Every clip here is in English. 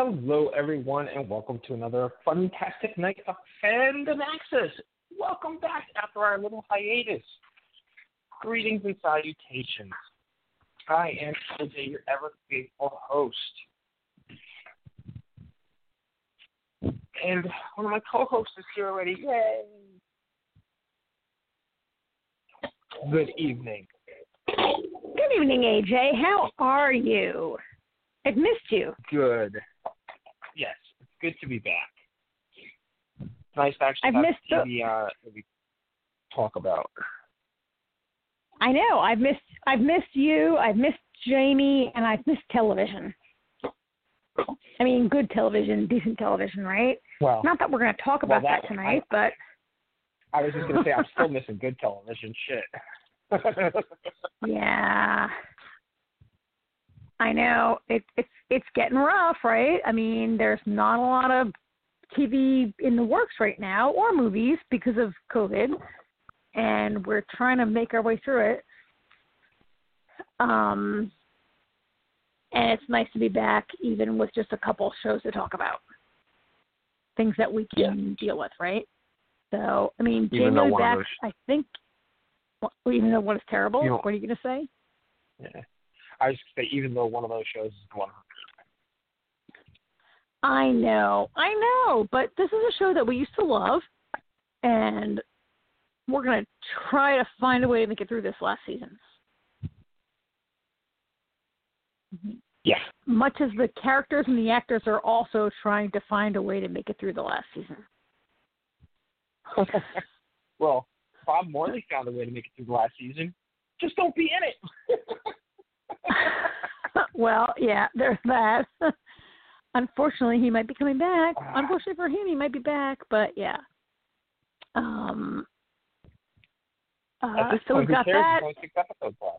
Hello, everyone, and welcome to another fantastic night of Fandom Access. Welcome back after our little hiatus. Greetings and salutations. I am AJ, your ever-faithful host. And one of my co-hosts is here already. Yay! Good evening. Good evening, AJ. How are you? I've missed you. Good. Yes, it's good to be back. It's nice to actually I've have missed TV that we talk about. I know. I've missed you. I've missed Jamie, and I've missed television. I mean, good television, decent television, right? Well, not that we're going to talk about that tonight, but I was just going to say I'm still missing good television. Shit. Yeah. I know it's getting rough, right? I mean, there's not a lot of TV in the works right now or movies because of COVID, and we're trying to make our way through it. And it's nice to be back, even with just a couple shows to talk about, things that we can deal with, right? So, I mean, Jamie will be back. I think, even though one is terrible. What are you going to say? Yeah. I was going to say, even though one of those shows is going on. I know, but this is a show that we used to love, and we're going to try to find a way to make it through this last season. Yeah. Much as the characters and the actors are also trying to find a way to make it through the last season. Well, Bob Morley found a way to make it through the last season. Just don't be in it. Well, yeah, there's that. Unfortunately, he might be coming back. Unfortunately for him, he might be back, but yeah. So we've got that. Only 6 episodes left.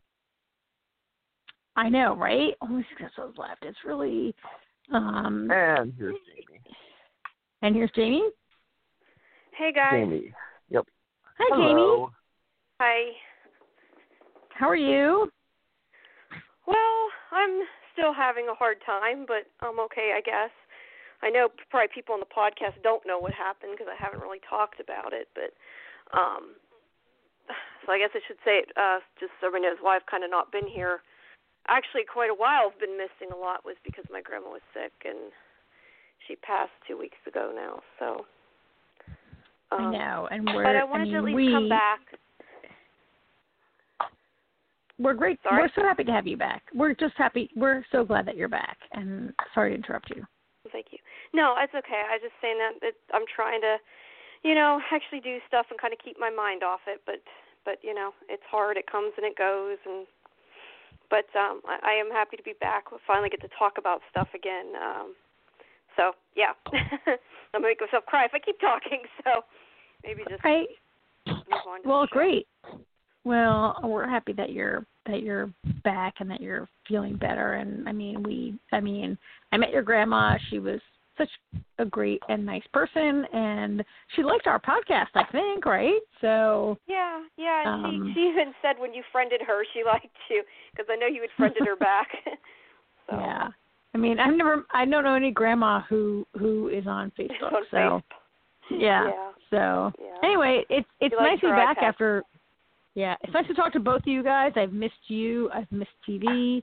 I know, right? Only 6 episodes left. It's really. And here's Jamie. And here's Jamie. Hey guys. Jamie. Yep. Hi, Hello. Jamie. Hi. How are you? Well, I'm still having a hard time, but I'm okay, I guess. I know probably people on the podcast don't know what happened because I haven't really talked about it, but so I guess I should say it just so everybody knows why I've kind of not been here. Actually, quite a while I've been missing a lot was because my grandma was sick, and she passed 2 weeks ago now, so. I know, and but I wanted to at least come back. We're great. Sorry? We're so happy to have you back. We're just happy. We're so glad that you're back. And sorry to interrupt you. Thank you. No, it's okay. I was just saying that I'm trying to, actually do stuff and kind of keep my mind off it. But it's hard. It comes and it goes. But I am happy to be back. We'll finally get to talk about stuff again. So yeah, I'm gonna make myself cry if I keep talking. So maybe just move on. Well, great. Well, we're happy that you're back and that you're feeling better. And I met your grandma. She was such a great and nice person, and she liked our podcast, I think, right? So yeah. And she even said when you friended her, she liked you because I know you had friended her back. So. Yeah. I don't know any grandma who is on Facebook. On so Facebook. Yeah. So anyway, it's nice to be back after. Yeah, it's nice to talk to both of you guys. I've missed you. I've missed TV.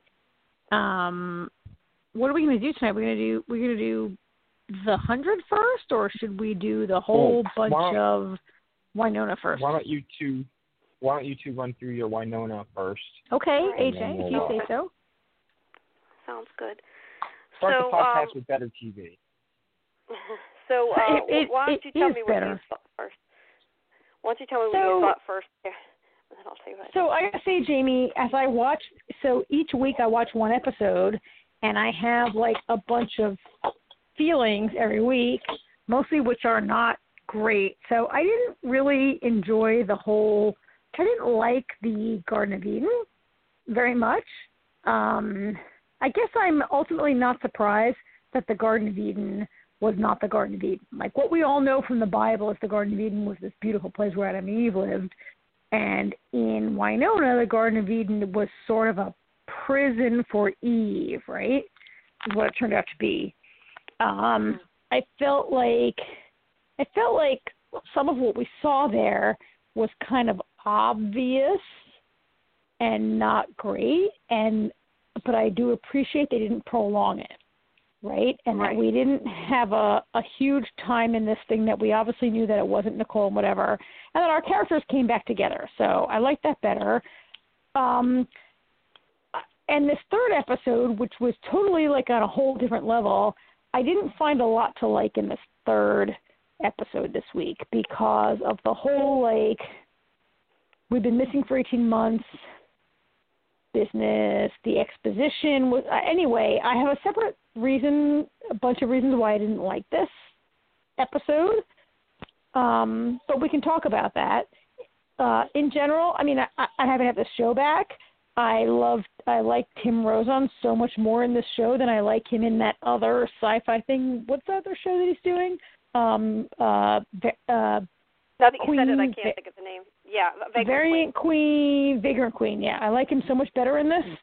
What are we going to do tonight? We're going to do the 100 first, or should we do the whole bunch of Winona first? Why don't you two run through your Winona first? Okay, AJ, if you say so. Sounds good. Start the podcast with better TV. So why don't you tell me what you thought first? Why don't you tell me what you thought first? Yeah. And then I'll tell you what I gotta say, Jamie, as I watch, so each week I watch one episode, and I have like a bunch of feelings every week, mostly which are not great. So I didn't really enjoy I didn't like the Garden of Eden very much. I guess I'm ultimately not surprised that the Garden of Eden was not the Garden of Eden. Like what we all know from the Bible is the Garden of Eden was this beautiful place where Adam and Eve lived. And in Winona, the Garden of Eden was sort of a prison for Eve, right? Is what it turned out to be. I felt like some of what we saw there was kind of obvious and not great, but I do appreciate they didn't prolong it, right? And that we didn't have a huge time in this thing that we obviously knew that it wasn't Nicole and whatever, and that our characters came back together. So I like that better. And this third episode, which was totally like on a whole different level, I didn't find a lot to like in this third episode this week because of the whole, like, we've been missing for 18 months business, the exposition was, anyway, I have a separate reason, a bunch of reasons why I didn't like this episode, but we can talk about that. In general, I mean, I haven't had the show back. I like Tim Rozon so much more in this show than I like him in that other sci-fi thing. What's the other show that he's doing? Now that you said it, I can't think of the name. Yeah, Vagrant Queen. Yeah, I like him so much better in this.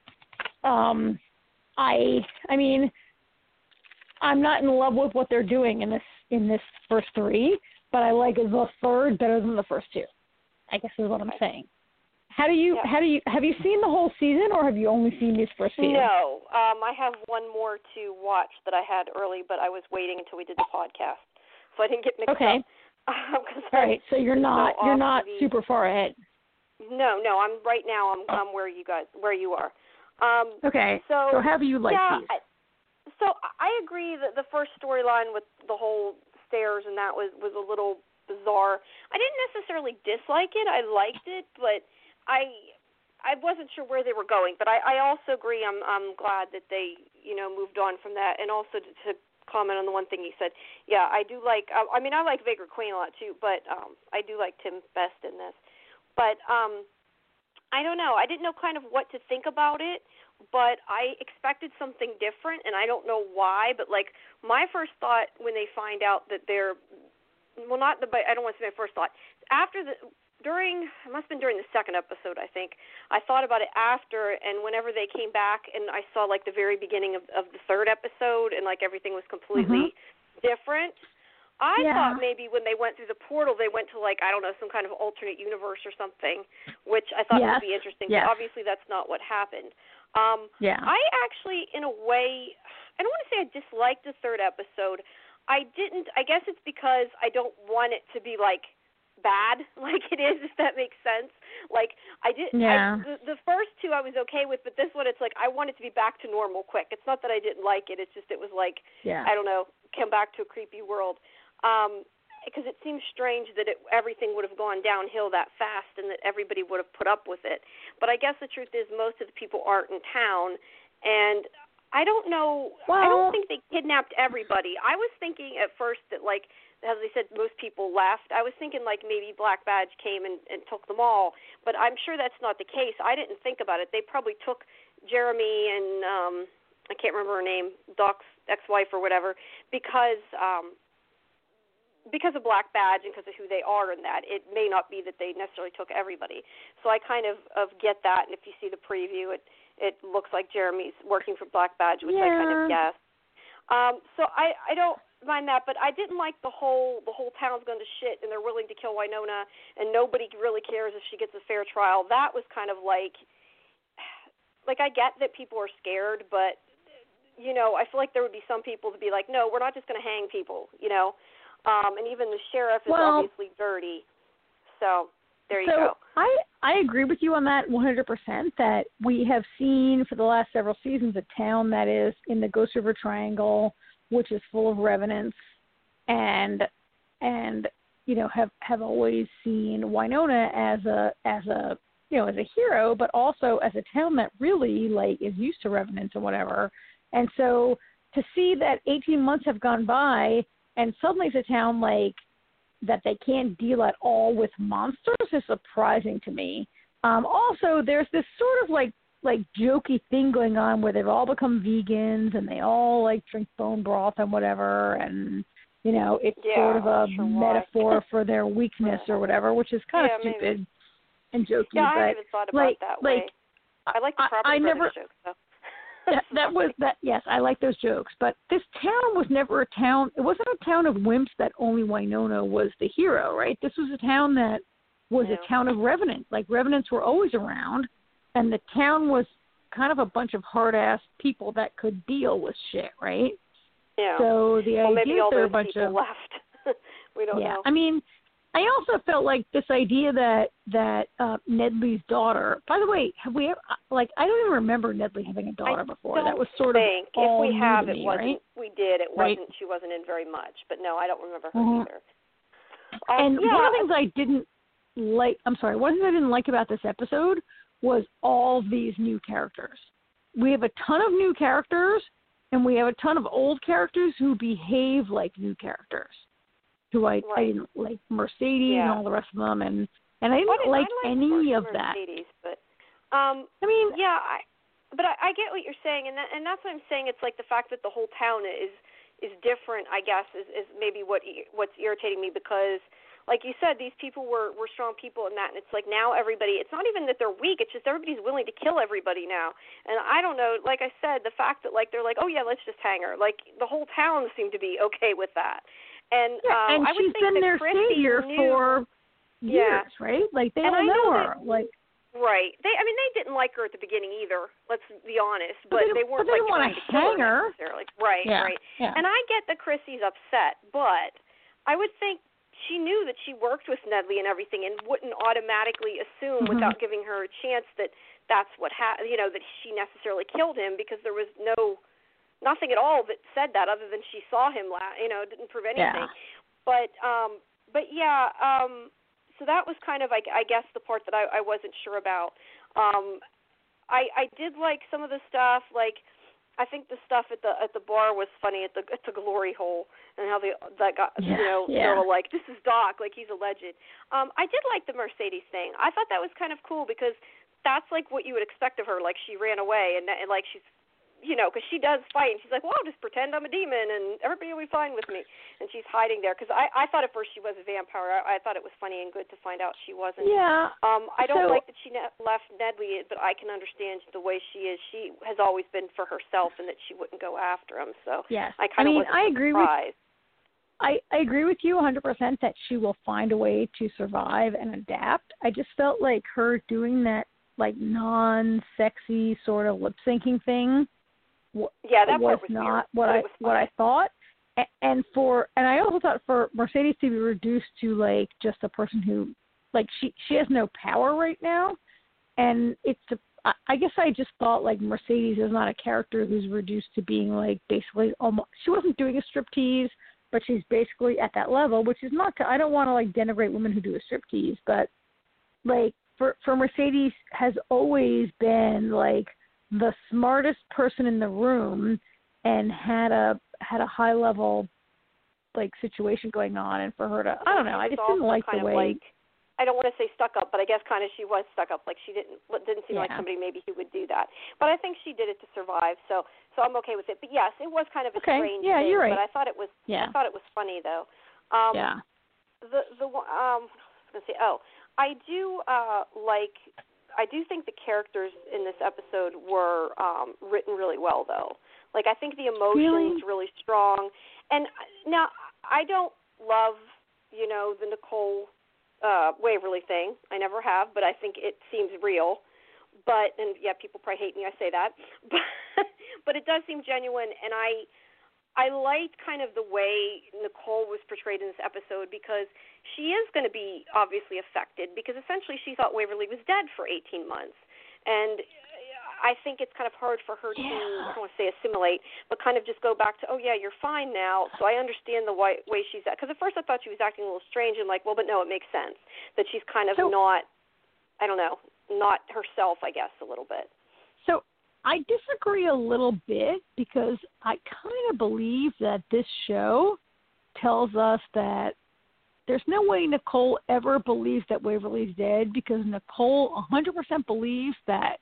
I mean, I'm not in love with what they're doing in this first three, but I like the third better than the first two, I guess is what I'm saying. Have you seen the whole season, or have you only seen these first seasons? No, I have one more to watch that I had early, but I was waiting until we did the podcast, so I didn't get mixed up. All right, so you're not super far ahead. No, I'm right now. I'm where you are. Okay. So how do you like these? So I agree that the first storyline with the whole stairs and that was a little bizarre. I didn't necessarily dislike it. I liked it, but I wasn't sure where they were going. But I also agree. I'm glad that they moved on from that, and also to comment on the one thing you said. Yeah, I do like. I like Vagrant Queen a lot too, but I do like Tim best in this. But I don't know. I didn't know kind of what to think about it, but I expected something different, and I don't know why. But like my first thought when they find out that they're I don't want to say my first thought. It must have been during the second episode, I think. I thought about it after, and whenever they came back and I saw, like, the very beginning of the third episode and, like, everything was completely different, I thought maybe when they went through the portal, they went to, like, I don't know, some kind of alternate universe or something, which I thought would be interesting. But obviously that's not what happened. I actually, in a way, I don't want to say I disliked the third episode. I guess it's because I don't want it to be, like, bad like it is, if that makes sense. Like the first two I was okay with, but this one it's like I want it to be back to normal quick. It's not that I didn't like it, it's just it was like I don't know, come back to a creepy world. Because it seems strange that everything would have gone downhill that fast and that everybody would have put up with it. But I guess the truth is most of the people aren't in town, and I don't know. I don't think they kidnapped everybody. I was thinking at first that, like, as they said, most people left. I was thinking, like, maybe Black Badge came and took them all, but I'm sure that's not the case. I didn't think about it. They probably took Jeremy and I can't remember her name, Doc's ex-wife or whatever, because of Black Badge and because of who they are and that. It may not be that they necessarily took everybody. So I kind of get that, and if you see the preview, it looks like Jeremy's working for Black Badge, which I kind of guessed. So I don't mind that, but I didn't like the whole town's going to shit and they're willing to kill Winona and nobody really cares if she gets a fair trial. That was kind of like I get that people are scared, but I feel like there would be some people to be like, no, we're not just going to hang people, and even the sheriff is obviously dirty. So there you go. I agree with you on that 100%, that we have seen for the last several seasons a town that is in the Ghost River Triangle, which is full of revenants, and have always seen Winona as a hero, but also as a town that really is used to revenants and whatever. And so to see that 18 months have gone by and suddenly it's a town that they can't deal at all with monsters is surprising to me. Also, there's this sort of like jokey thing going on where they've all become vegans and they all drink bone broth and whatever, and it's sort of a metaphor for their weakness or whatever, which is kind of stupid maybe. And jokey. Yeah, but I haven't thought about that way. I like the Property Brothers jokes though. that was that. Yes, I like those jokes. But this town was never a town. It wasn't a town of wimps that only Winona was the hero, right? This was a town that was a town of revenants. Like, revenants were always around, and the town was kind of a bunch of hard-ass people that could deal with shit, right? Yeah. So the idea maybe all there are those a bunch people of left. We don't know. I mean, I also felt like this idea that Nedley's daughter. By the way, have we ever, like, I don't even remember Nedley having a daughter before. That was sort of all if we new have, to it me, wasn't. right? We did. It right. wasn't. She wasn't in very much. But no, I don't remember her either. And one of the things I didn't like. I'm sorry. One thing I didn't like about this episode was all these new characters. We have a ton of new characters, and we have a ton of old characters who behave like new characters. Who I didn't like, Mercedes and all the rest of them, and I didn't like any of that. But I mean, but I get what you're saying, and that's what I'm saying. It's like the fact that the whole town is different, I guess, is maybe what's irritating me, because, like you said, these people were strong people in that, and it's like now everybody, it's not even that they're weak, it's just everybody's willing to kill everybody now. And I don't know, like I said, the fact that, like, they're like, oh yeah, let's just hang her. Like, the whole town seemed to be okay with that. And and I would she's think been that their Chrissy savior for years, right? Like, they all know her. Like, right. They didn't like her at the beginning either. Let's be honest. But they weren't like trying to kill her necessarily. Right. Yeah. Right. Yeah. And I get that Chrissy's upset, but I would think she knew that she worked with Nedley and everything, and wouldn't automatically assume without giving her a chance that that's what that she necessarily killed him, because there was nothing at all that said that, other than she saw him it didn't prove anything. But so that was kind of, I guess, the part that I wasn't sure about. I did like some of the stuff, like, I think the stuff at the bar was funny, at the glory hole, and how that got they're all like, this is Doc, like he's a legend. I did like the Mercedes thing. I thought that was kind of cool, because that's like what you would expect of her. Like, she ran away, and like she's, because she does fight, and she's like, well, I'll just pretend I'm a demon, and everybody will be fine with me. And she's hiding there, because I thought at first she was a vampire. I thought it was funny and good to find out she wasn't. Yeah. I don't like that she left Nedley, but I can understand the way she is. She has always been for herself, and that she wouldn't go after him. So yes. I agree surprised. I agree with you 100% that she will find a way to survive and adapt. I just felt like her doing that, like, non-sexy sort of lip-syncing thing that was was not weird, what I thought. And I also thought for Mercedes to be reduced to, like, just a person who, like, she has no power right now, and I guess I just thought, like, Mercedes is not a character who's reduced to being, like, basically almost, she wasn't doing a striptease, but she's basically at that level, which is not, I don't want to, like, denigrate women who do a striptease, but, like, for Mercedes has always been, like, the smartest person in the room, and had a high level, like, situation going on, and for her to, I don't know, I just didn't like the way. I don't want to say stuck up, but I guess kind of she was stuck up. Like, she didn't seem like somebody maybe who would do that. But I think she did it to survive, so I'm okay with it. But yes, it was kind of a strange thing. You're right. But I thought it was funny though. Yeah. What I was going to say. Oh, I do I do think the characters in this episode were written really well, though. Like, I think the emotion's really strong. And now, I don't love, the Nicole Waverly thing. I never have, but I think it seems real. But, and yeah, people probably hate me, I say that. But it does seem genuine, and I liked kind of the way Nicole was portrayed in this episode, because she is going to be obviously affected, because essentially she thought Waverly was dead for 18 months. And I think it's kind of hard for her to, I don't want to say assimilate, but kind of just go back to, oh, yeah, you're fine now, so I understand the way she's at. Because at first I thought she was acting a little strange, and like, well, but no, it makes sense that she's kind of not, I don't know, not herself, I guess, a little bit. So I disagree a little bit, because I kind of believe that this show tells us that there's no way Nicole ever believes that Waverly's dead, because Nicole 100% believes that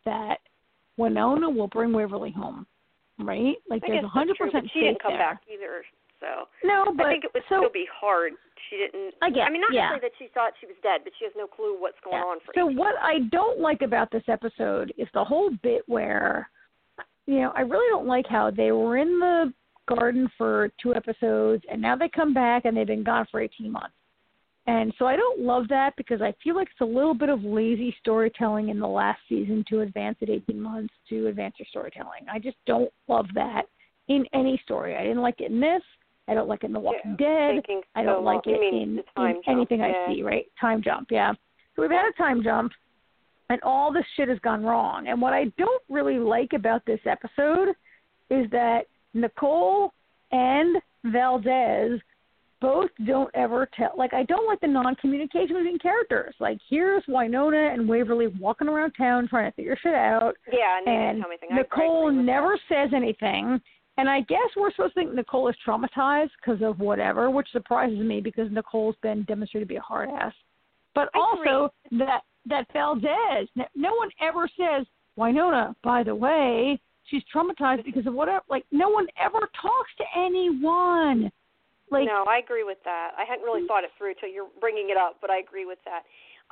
Winona will bring Waverly home, right? Like, there's 100% true, but she didn't come back either, so no, but I think it would still be hard. She didn't. I mean, not necessarily that she thought she was dead, but she has no clue what's going on for. So what I don't like about this episode is the whole bit where I really don't like how they were in the garden for 2 episodes, and now they come back and they've been gone for 18 months. And so I don't love that because I feel like it's a little bit of lazy storytelling in the last season to advance it 18 months to advance your storytelling. I just don't love that in any story. I didn't like it in this. I don't like it in The Walking Dead. I don't like it in anything I see, right? Time jump, yeah. So we've had a time jump, and all this shit has gone wrong. And what I don't really like about this episode is that Nicole and Valdez both don't ever tell. Like, I don't like the non-communication between characters. Like, here's Winona and Waverly walking around town trying to figure shit out. Yeah, and Nicole never says anything. And I guess we're supposed to think Nicole is traumatized because of whatever, which surprises me because Nicole's been demonstrated to be a hard ass. But also that Valdez, no one ever says, Winona, by the way, she's traumatized because of whatever. Like, no one ever talks to anyone. Like, no, I agree with that. I hadn't really thought it through till you're bringing it up, but I agree with that.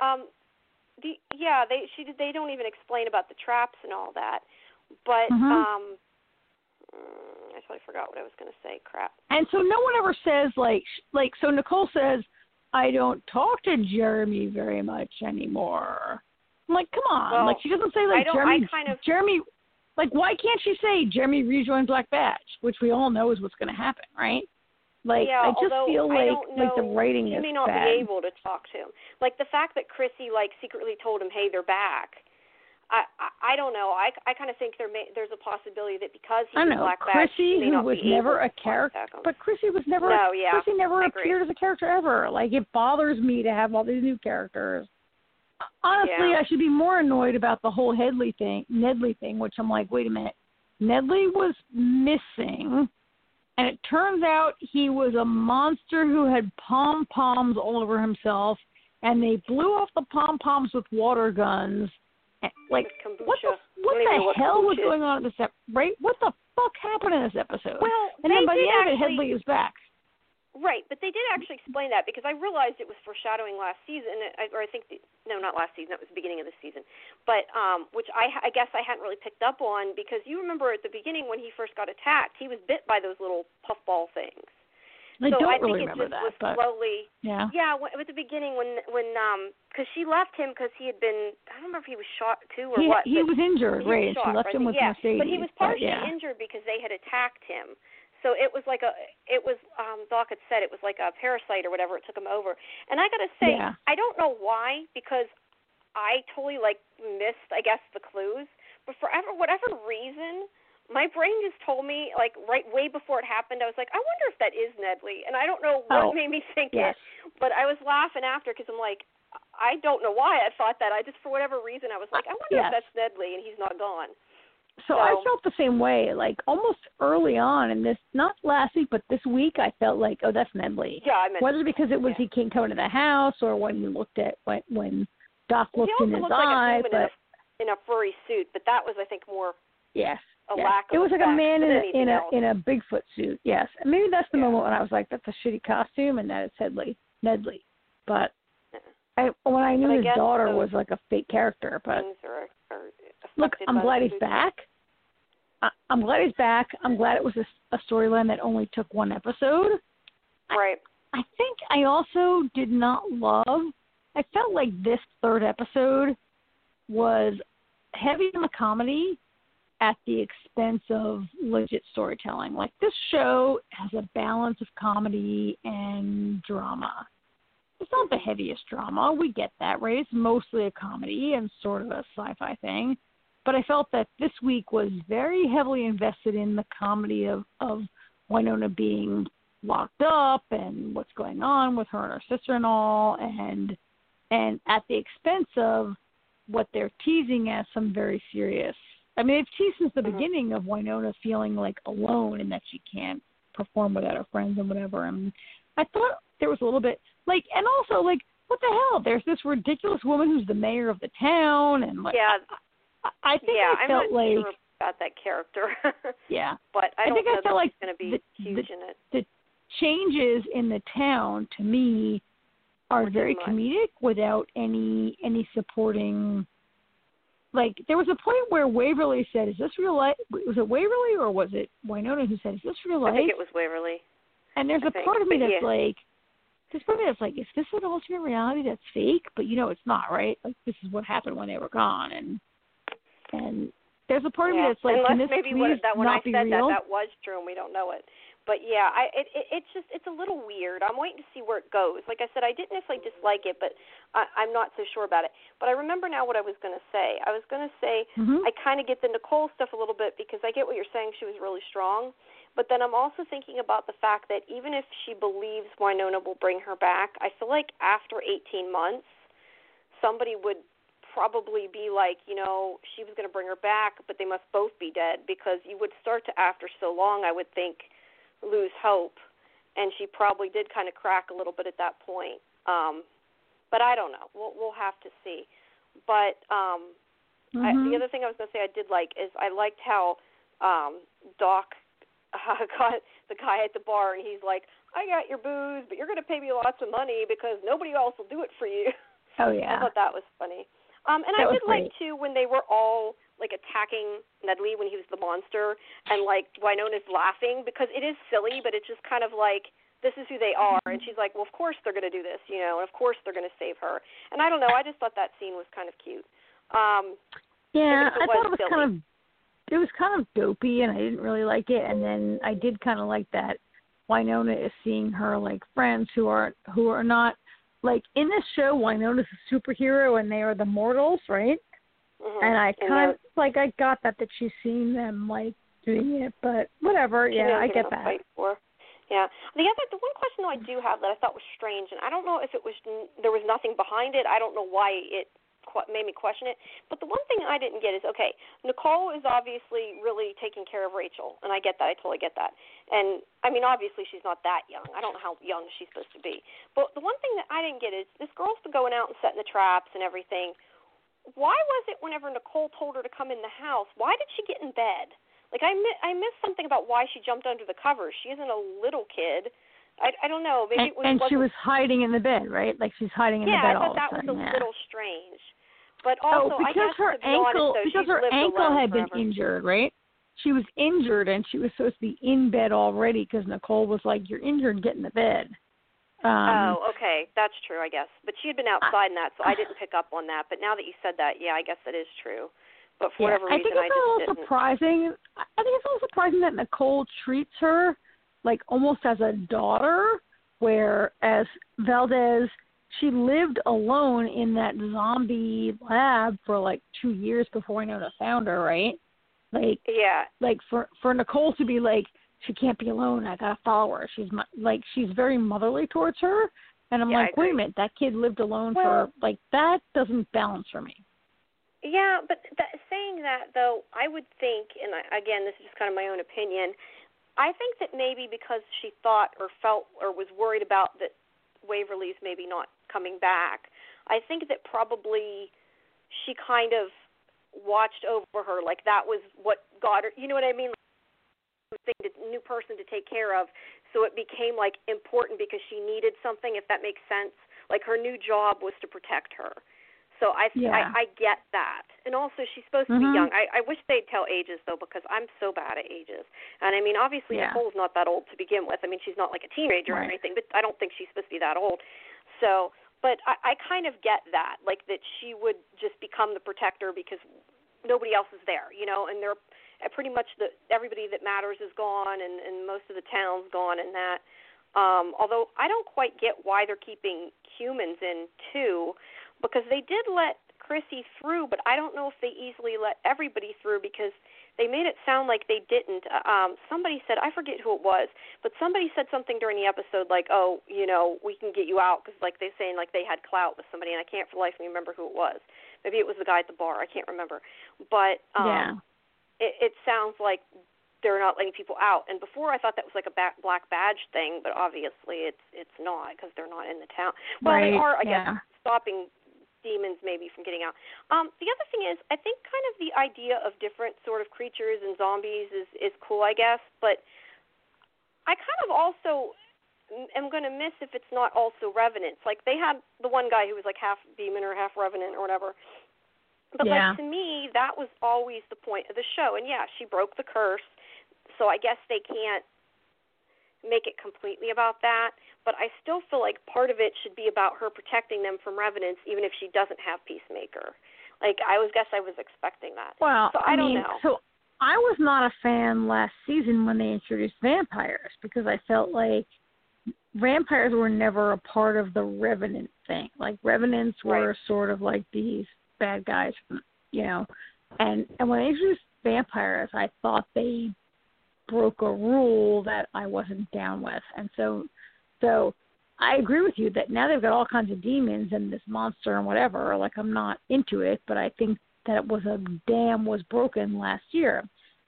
They don't even explain about the traps and all that. But I totally forgot what I was going to say. Crap. And so no one ever says so Nicole says, I don't talk to Jeremy very much anymore. I'm like, come on. Well, like, she doesn't say Jeremy, like, why can't she say Jeremy rejoined Black Badge, which we all know is what's going to happen, right? Like, yeah, I just feel like the writing is bad. She may not be able to talk to him. Like, the fact that Chrissy, secretly told him, hey, they're back. I don't know. I kind of think there's a possibility that because he's a Black Badge, Chrissy, who was never a character, but Chrissy was never. Chrissy never appeared as a character ever. Like, it bothers me to have all these new characters. Honestly, I should be more annoyed about the whole Nedley thing, which I'm like, wait a minute, Nedley was missing, and it turns out he was a monster who had pom-poms all over himself, and they blew off the pom-poms with water guns. Like, what the hell was going on in this episode? Right? What the fuck happened in this episode? Well, and then by the end of it, Hedley is back. Right, but they did actually explain that because I realized it was foreshadowing last season, not last season, that was the beginning of this season, but which I guess I hadn't really picked up on because you remember at the beginning when he first got attacked, he was bit by those little puffball things. I don't think really remember that, but slowly, yeah, at the beginning when because she left him because he had been, I don't remember if he was shot too or what. He was injured, right? She left him with Mercedes. But he was partially injured because they had attacked him. So it was Doc had said it was like a parasite or whatever. It took him over. And I got to say, I don't know why, because I totally missed, I guess, the clues. But for whatever reason, my brain just told me, way before it happened, I was like, I wonder if that is Nedley. And I don't know what made me think it. But I was laughing after because I'm like, I don't know why I thought that. I just, for whatever reason, I was like, I wonder if that's Nedley and he's not gone. So I felt the same way, almost early on in this, not last week, but this week, I felt like, oh, that's Nedley. Yeah, I meant whether because it was he came coming to the house or when we looked at when Doc looked in his eye, but in a furry suit, but that was, I think, more lack of. It was like a man in a Bigfoot suit. Yes, and maybe that's the moment when I was like, that's a shitty costume, and that it's Nedley. But when I knew his daughter was like a fake character, but. Look, I'm glad he's back. I'm glad he's back. I'm glad it was a storyline that only took 1 episode. Right. I think I also did not I felt like this 3rd episode was heavy on the comedy at the expense of legit storytelling. Like, this show has a balance of comedy and drama. It's not the heaviest drama. We get that, right? It's mostly a comedy and sort of a sci-fi thing. But I felt that this week was very heavily invested in the comedy of Winona being locked up and what's going on with her and her sister and all, and at the expense of what they're teasing as some very serious. I mean, they've teased since the beginning of Winona feeling alone and that she can't perform without her friends and whatever. And I thought there was a little bit and also what the hell? There's this ridiculous woman who's the mayor of the town, and I think I felt I'm not sure about that character. But I don't know that it's going to be huge in it. The changes in the town, to me, are very comedic without any supporting. like, there was a point where Waverly said, is this real life? Was it Waverly or was it Winona who said, is this real life? I think it was Waverly. And there's a part of me that's like, is this an alternate reality that's fake? But, it's not, right? Like, this is what happened when they were gone. And there's a part of me that's like, unless can this maybe please when I not be said real? that was true and we don't know it. But yeah, it's a little weird. I'm waiting to see where it goes. Like I said, I didn't necessarily dislike it, but I'm not so sure about it. But I remember now what I was going to say. I was going to say I kind of get the Nicole stuff a little bit because I get what you're saying. She was really strong. But then I'm also thinking about the fact that even if she believes Winona will bring her back, I feel like after 18 months, somebody would probably be like, she was going to bring her back, but they must both be dead, because you would start to, after so long, I would think, lose hope, and she probably did kind of crack a little bit at that point. But I don't know. We'll have to see. But the other thing I was going to say I did like is I liked how Doc got the guy at the bar, and he's like, I got your booze, but you're going to pay me lots of money because nobody else will do it for you. Oh, yeah. I thought that was funny. And I did like, too, when they were all, like, attacking Nedley when he was the monster, and, like, Winona's laughing, because it is silly, but it's just kind of like, this is who they are. And she's like, well, of course they're going to do this, and of course they're going to save her. And I don't know, I just thought that scene was kind of cute. Yeah, I thought it was kind of dopey, and I didn't really like it. And then I did kind of like that Winona is seeing her, like, friends who are not, like, in this show, Winona's a superhero, and they are the mortals, right? Mm-hmm. And I kind of, like, I got that she's seeing them, like, doing it, but whatever. Yeah, I get that. Fight for. Yeah. The one question, though, I do have that I thought was strange, and I don't know if there was nothing behind it. I don't know why it made me question it. But the one thing I didn't get is, okay, Nicole is obviously really taking care of Rachel, and I get that. I totally get that. And, I mean, obviously she's not that young. I don't know how young she's supposed to be. But the one thing that I didn't get is this girl's been going out and setting the traps and everything. Why was it whenever Nicole told her to come in the house, why did she get in bed? Like, I missed something about why she jumped under the covers. She isn't a little kid. I don't know. Maybe she was hiding in the bed, right? Like, she's hiding in the bed all the time. Yeah, I thought that was a little strange. But also, because her ankle had been injured, right? She was injured, and she was supposed to be in bed already because Nicole was like, "You're injured, get in the bed." Okay, that's true, I guess. But she had been outside in that, so I didn't pick up on that. But now that you said that, yeah, I guess that is true. But for whatever reason, I just didn't. Surprising. I think it's a little surprising that Nicole treats her like almost as a daughter, whereas Valdez, she lived alone in that zombie lab for like 2 years before Winona found her, right? Like, yeah. Like for Nicole to be like, she can't be alone. I gotta follow her. She's very motherly towards her, and I'm like, wait a minute, that kid lived alone for like that doesn't balance for me. Yeah, but saying that though, I would think, and again, this is just kind of my own opinion. I think that maybe because she thought or felt or was worried about that Waverly's maybe not coming back, I think that probably she kind of watched over her, like that was what got her, you know what I mean? Like, new person to take care of, so it became like important because she needed something, if that makes sense. Like her new job was to protect her. So I get that. And also she's supposed to be young. I wish they'd tell ages though, because I'm so bad at ages. And I mean, obviously Nicole's not that old to begin with. I mean, she's not like a teenager or anything, but I don't think she's supposed to be that old. So, but I kind of get that, like that she would just become the protector because nobody else is there, and they're pretty much everybody that matters is gone, and most of the town's gone, and that. Although I don't quite get why they're keeping humans in too, because they did let Chrissy through, but I don't know if they easily let everybody through because they made it sound like they didn't. Somebody said, I forget who it was, but somebody said something during the episode like, oh, we can get you out because like they're saying like they had clout with somebody, and I can't for the life of me remember who it was. Maybe it was the guy at the bar. I can't remember. But it sounds like they're not letting people out. And before I thought that was like a black badge thing, but obviously it's not because they're not in the town. Well, they are, I guess, stopping demons maybe from getting out. The other thing is, I think kind of the idea of different sort of creatures and zombies is cool, I guess, but I kind of also am going to miss if it's not also revenants. Like they had the one guy who was like half demon or half revenant or whatever, But, Yeah. like, to me, that was always the point of the show. And, yeah, she broke the curse, so I guess they can't make it completely about that. But I still feel like part of it should be about her protecting them from revenants, even if she doesn't have Peacemaker. Like, I was expecting that. Well, so I don't mean, know. So I was not a fan last season when they introduced vampires because I felt like vampires were never a part of the Revenant thing. Like, Revenants were Right. sort of like these bad guys, you know. And when they introduced vampires, I thought they broke a rule that I wasn't down with. And so I agree with you that now they've got all kinds of demons and this monster and whatever. Like, I'm not into it, but I think that it was a dam was broken last year.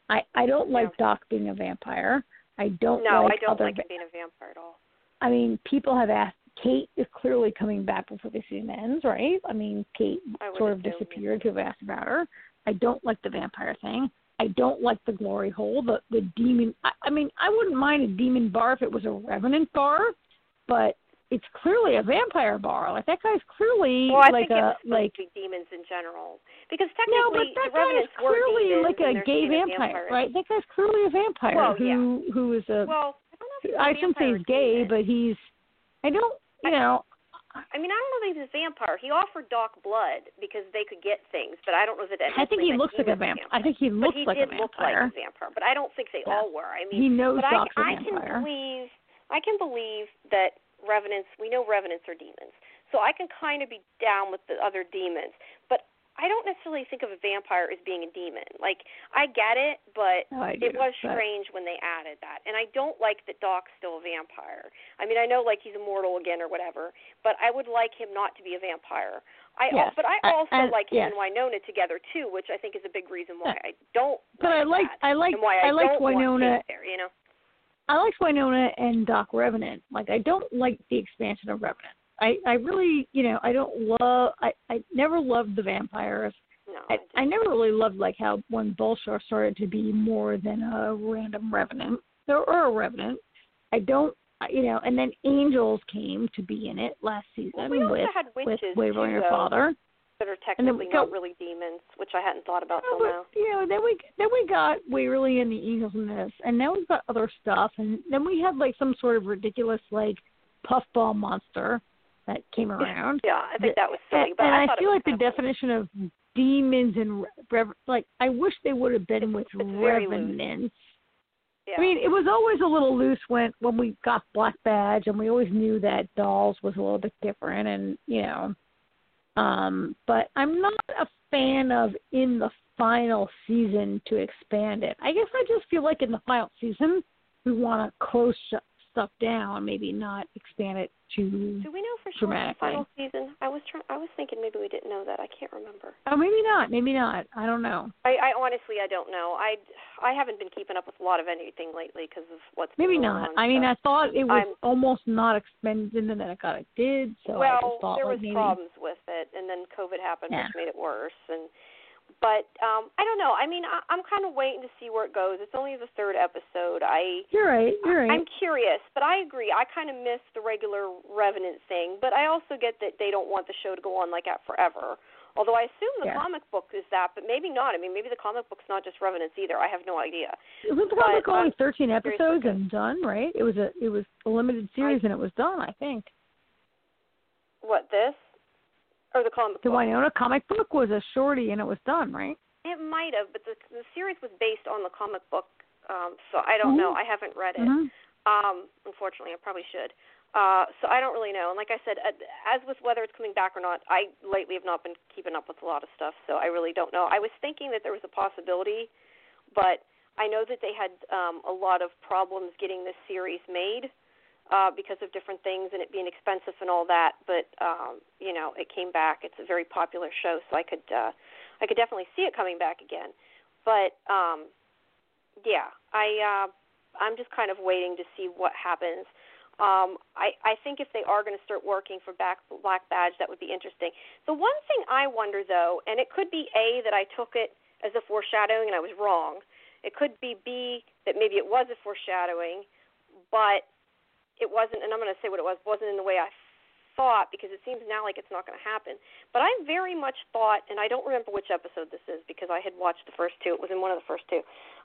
I don't like Doc being a vampire. I don't like him being a vampire at all. I mean, people have asked. Kate is clearly coming back before the season ends, right? I mean, Kate sort of disappeared. People have asked about her. I don't like the vampire thing. I don't like the glory hole, the demon. I mean, I wouldn't mind a demon bar if it was a Revenant bar, but it's clearly a vampire bar. Like, that guy's clearly I like think a it's supposed to be demons in general, because no, but technically that the guy is Revenants were clearly demons, like a and gay they're vampire, right? That guy's clearly a vampire who is a. Well, I don't know if he's I shouldn't say he's gay, but he's. I don't. You know. I mean, I don't know if he's a vampire. He offered Doc blood because they could get things, but I don't know that. I think he looks like a vampire. I think he looks like a vampire. He did look like a vampire, but I don't think they all were. I mean, he knows but Doc's a vampire. I can believe that Revenants. We know Revenants are demons, so I can kind of be down with the other demons, but I don't necessarily think of a vampire as being a demon. Like, I get it, but it was strange when they added that. And I don't like that Doc's still a vampire. I mean, I know, like, he's immortal again or whatever, but I would like him not to be a vampire. But I also like him and Winona together, too, which I think is a big reason why I don't but like I liked Winona. There, you know? I liked Winona and Doc Revenant. Like, I don't like the expansion of Revenant. I really, you know, I don't love, I never loved the vampires. No, I never really loved, like, how when Bulshar started to be more than a random Revenant, or a Revenant. I don't, you know, and then Angels came to be in it last season with Waverly and her father. That are technically not really demons, which I hadn't thought about till now. You know, then we got Waverly and the Angels in this, and now we've got other stuff, and then we had, like, some sort of ridiculous, like, puffball monster that came around. Yeah, I think that was silly. But I feel like the definition of demons and like, I wish they would have been with Revenants. Yeah. I mean, it was always a little loose when we got Black Badge, and we always knew that Dolls was a little bit different, and, you know. But I'm not a fan of in the final season to expand it. I guess I just feel like in the final season we want to close stuff down, maybe not expand it too dramatically. Do we know for sure the final season? I was thinking maybe we didn't know that. I can't remember. Oh, maybe not. I don't know. I honestly don't know. I haven't been keeping up with a lot of anything lately because of what's been going on. I mean, I thought it was almost not expended, and then it got did. So I just thought, there was maybe problems with it, and then COVID happened, which made it worse. But I don't know. I mean, I'm kind of waiting to see where it goes. It's only the third episode. You're right. I'm curious, but I agree. I kind of miss the regular Revenant thing, but I also get that they don't want the show to go on like that forever. Although I assume the comic book is that, but maybe not. I mean, maybe the comic book's not just Revenants either. I have no idea. Wasn't the comic only 13 episodes and done, right? It was a limited series and it was done, I think. What, this? Or the comic book? The Winona comic book was a shorty and it was done, right? It might have, but the series was based on the comic book, so I don't know. I haven't read it. Unfortunately, I probably should. So I don't really know. And like I said, as with whether it's coming back or not, I lately have not been keeping up with a lot of stuff, so I really don't know. I was thinking that there was a possibility, but I know that they had a lot of problems getting this series made because of different things and it being expensive and all that. But you know, it came back. It's a very popular show, so I could definitely see it coming back again. But yeah, I'm just kind of waiting to see what happens. I think if they are going to start working for Black Badge, that would be interesting. The one thing I wonder, though, and it could be A, that I took it as a foreshadowing and I was wrong. It could be B, that maybe it was a foreshadowing, but it wasn't, and I'm going to say what it wasn't in the way I thought, because it seems now like it's not going to happen, but I very much thought, and I don't remember which episode this is because I had watched the first two. It was in one of the first two.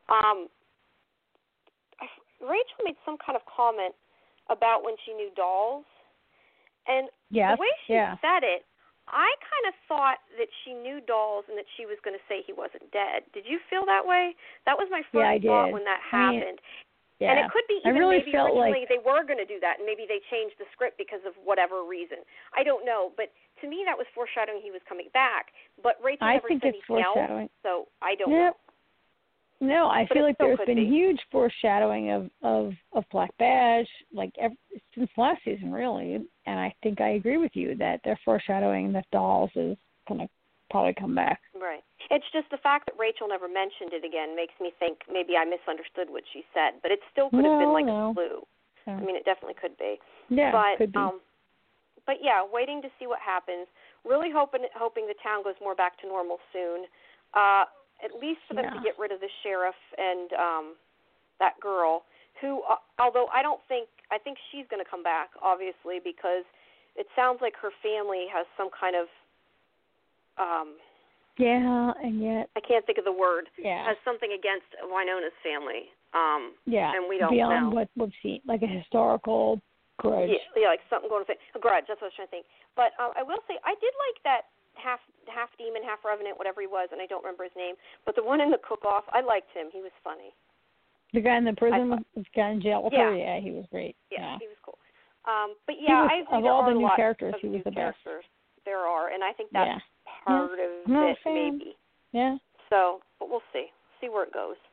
Rachel made some kind of comment about when she knew dolls, and the way she said it, I kind of thought that she knew dolls and that she was going to say he wasn't dead. Did you feel that way? That was my first thought when that happened. And it could be even maybe originally they were going to do that, and maybe they changed the script because of whatever reason. I don't know, but to me that was foreshadowing he was coming back. But Rachel never said anything else, so I don't know. No, I feel like there's been huge foreshadowing of Black Badge, like since last season, really. And I think I agree with you that they're foreshadowing that Dolls is going to probably come back. Right. It's just the fact that Rachel never mentioned it again makes me think maybe I misunderstood what she said. But it still could have been like a clue. I mean, it definitely could be. Yeah, but, could be. But yeah, waiting to see what happens. Really hoping the town goes more back to normal soon. At least for them to get rid of the sheriff and that girl, who, although I think she's going to come back, obviously, because it sounds like her family has some kind of, and yet I can't think of the word, has something against Winona's family. And we don't beyond know. What we've seen, like a historical grudge. Yeah, like something going to say, a grudge, that's what I was trying to think. But I will say, I did like that half demon, half revenant, whatever he was, and I don't remember his name. But the one in the cook-off, I liked him. He was funny. The guy in the prison, the guy in jail with her, he was great. Yeah, he was cool. But yeah, I agree. Of all the new characters, he was the best. There are, and I think that's part of it, maybe. Yeah. So, but we'll see. See where it goes.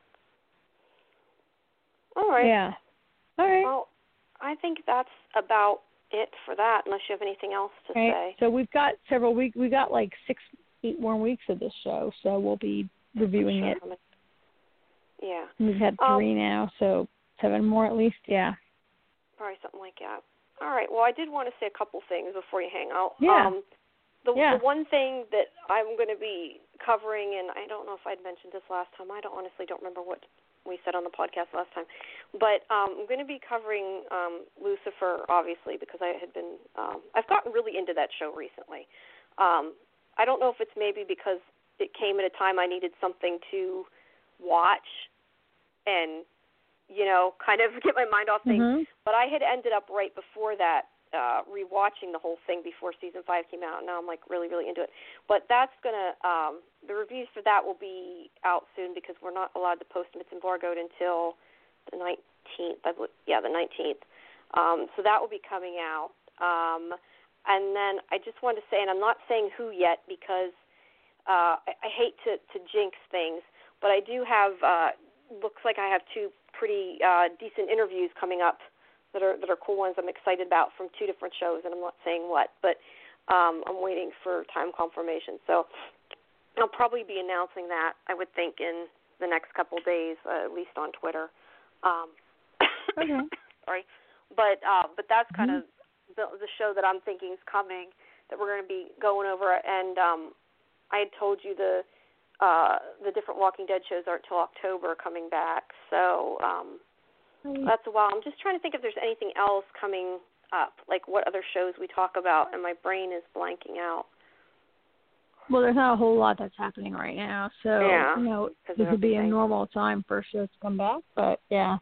All right. Yeah. All right. Well, I think that's about it for that, unless you have anything else to say. So we've got several weeks. We got like 6-8 more weeks of this show, so we'll be reviewing it. Yeah. We've had 3 now, so 7 more at least. Yeah. Probably something like that. All right. Well, I did want to say a couple things before you hang out. Yeah. The one thing that I'm going to be covering, and I don't know if I'd mentioned this last time. I honestly don't remember what we said on the podcast last time. But I'm going to be covering Lucifer, obviously, because I had been I've gotten really into that show recently. I don't know if it's maybe because it came at a time I needed something to watch and, kind of get my mind off things. Mm-hmm. But I had ended up right before that rewatching the whole thing before season 5 came out. Now I'm like really, really into it. But that's going to the reviews for that will be out soon because we're not allowed to post them. It's embargoed until the 19th. The 19th. So that will be coming out. And then I just wanted to say, and I'm not saying who yet because I hate to jinx things, but I do have looks like I have 2 pretty decent interviews coming up that are cool ones I'm excited about from 2 different shows, and I'm not saying what, but I'm waiting for time confirmation. So I'll probably be announcing that, I would think, in the next couple of days, at least on Twitter. Okay. Sorry. But that's kind of the show that I'm thinking is coming that we're going to be going over. And I had told you the different Walking Dead shows aren't until October coming back. So that's a while. I'm just trying to think if there's anything else coming up, like what other shows we talk about, and my brain is blanking out. Well, there's not a whole lot that's happening right now, so this would be a normal time for shows to come back. But yeah.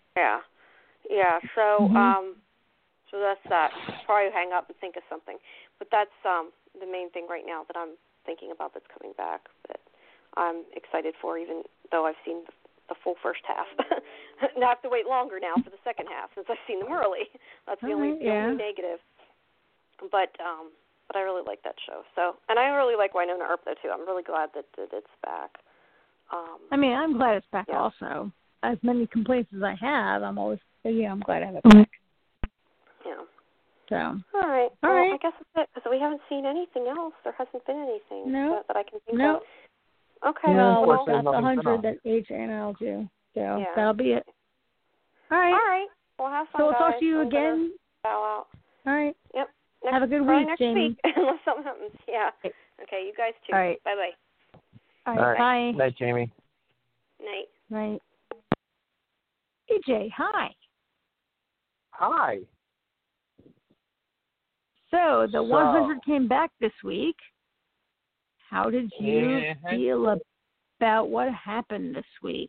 So so that's that. Probably hang up and think of something. But that's the main thing right now that I'm thinking about that's coming back that I'm excited for, even though I've seen the full first half. And I have to wait longer now for the second half since I've seen them early. That's the only negative. But I really like that show. So, and I really like Wynonna Earp though too. I'm really glad that it's back. I'm glad it's back also. As many complaints as I have, I'm glad to have it back. Yeah. So. All right. I guess that's it. So we haven't seen anything else. There hasn't been anything that I can think of. Okay. No, well, that's 100 that AJ and I'll do. So that'll be it. All right. Well, have fun, so we'll talk to you again. Bow out. All right. Yep. Have a good week, next Jamie. Week, unless something happens. Yeah. Okay, you guys too. All right. Bye-bye. All right. Bye. Night, Jamie. Night. Night. AJ, hi. Hi. So the 100 came back this week. How did you feel about what happened this week?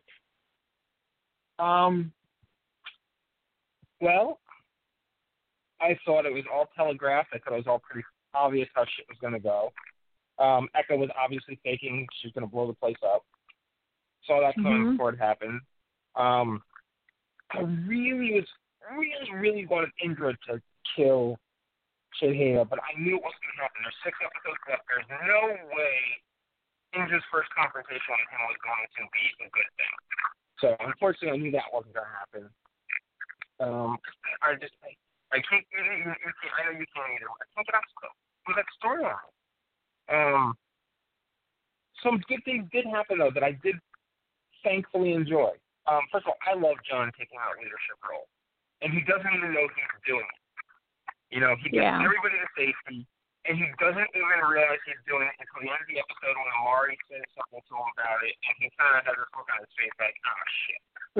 Well, I thought it was all telegraphed. I thought it was all pretty obvious how shit was going to go. Echo was obviously thinking she was going to blow the place up. Saw that coming before it happened. I really wanted Indra to kill Shahida, but I knew it wasn't going to happen. There's 6 episodes left. There's no way Indra's first confrontation with him was going to be a good thing. So, unfortunately, I knew that wasn't going to happen. I can't, I know you can't either. I can't get out with that storyline. Some good things did happen, though, that I did thankfully enjoy. First of all, I love John taking on a leadership role, and he doesn't even know he's doing it. You know, he gets everybody to safety, and he doesn't even realize he's doing it until the end of the episode when Amari says something to him about it, and he kind of has this look on his face like, oh, shit.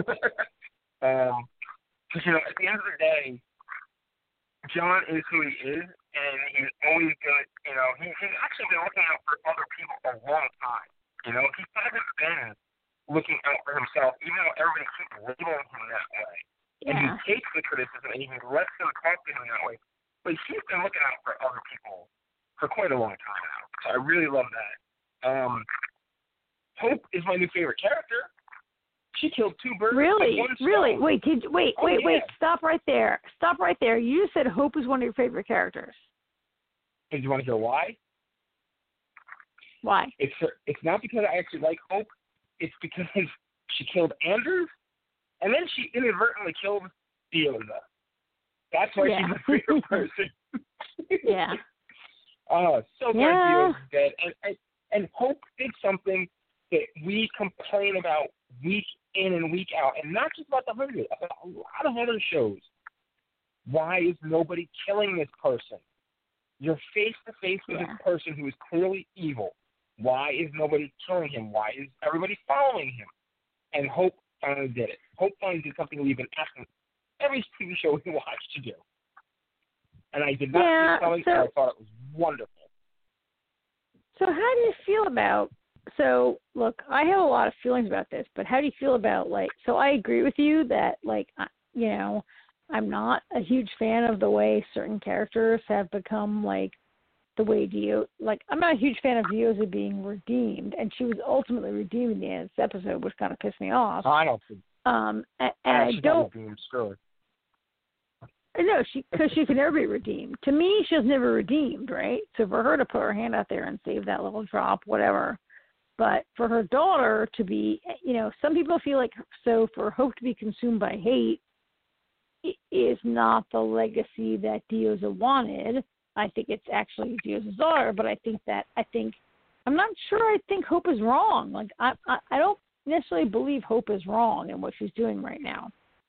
Because, you know, at the end of the day, John is who he is, and he's always good. You know, he's actually been looking out for other people a long time. You know, he hasn't been looking out for himself, even though everybody keeps labeling him that way. And he takes the criticism, and he lets them talk to him that way. But he's been looking out for other people for quite a long time now. So I really love that. Hope is my new favorite character. She killed 2 birds with one stone. Really? Wait. Stop right there. You said Hope is one of your favorite characters. And do you want to hear why? Why? It's not because I actually like Hope. It's because she killed Anders, and then she inadvertently killed Dioza. That's why she's my favorite person. Yeah. Oh, so glad Dioza's dead. And Hope did something that we complain about week in and week out, and not just about the 100, about a lot of other shows. Why is nobody killing this person? You're face to face with this person who is clearly evil. Why is nobody killing him? Why is everybody following him? And Hope finally did it. Hope finally did something we've been asking every TV show we watched to do. And I did not see it coming, so I thought it was wonderful. So how do you feel about, so look, I have a lot of feelings about this, but how do you feel about, like, so I agree with you that, like, you know, I'm not a huge fan of the way certain characters have become, like, the way I'm not a huge fan of Dioza being redeemed, and she was ultimately redeemed in the end of this episode, which kind of pissed me off. I don't think. And I don't. Screw No, because she can never be redeemed. To me, she was never redeemed, right? So for her to put her hand out there and save that little drop, whatever. But for her daughter to be, you know, some people feel like, so for Hope to be consumed by hate is not the legacy that Dioza wanted. I think it's actually Dioza's daughter, but I think I'm not sure I think Hope is wrong. Like, I don't necessarily believe Hope is wrong in what she's doing right now.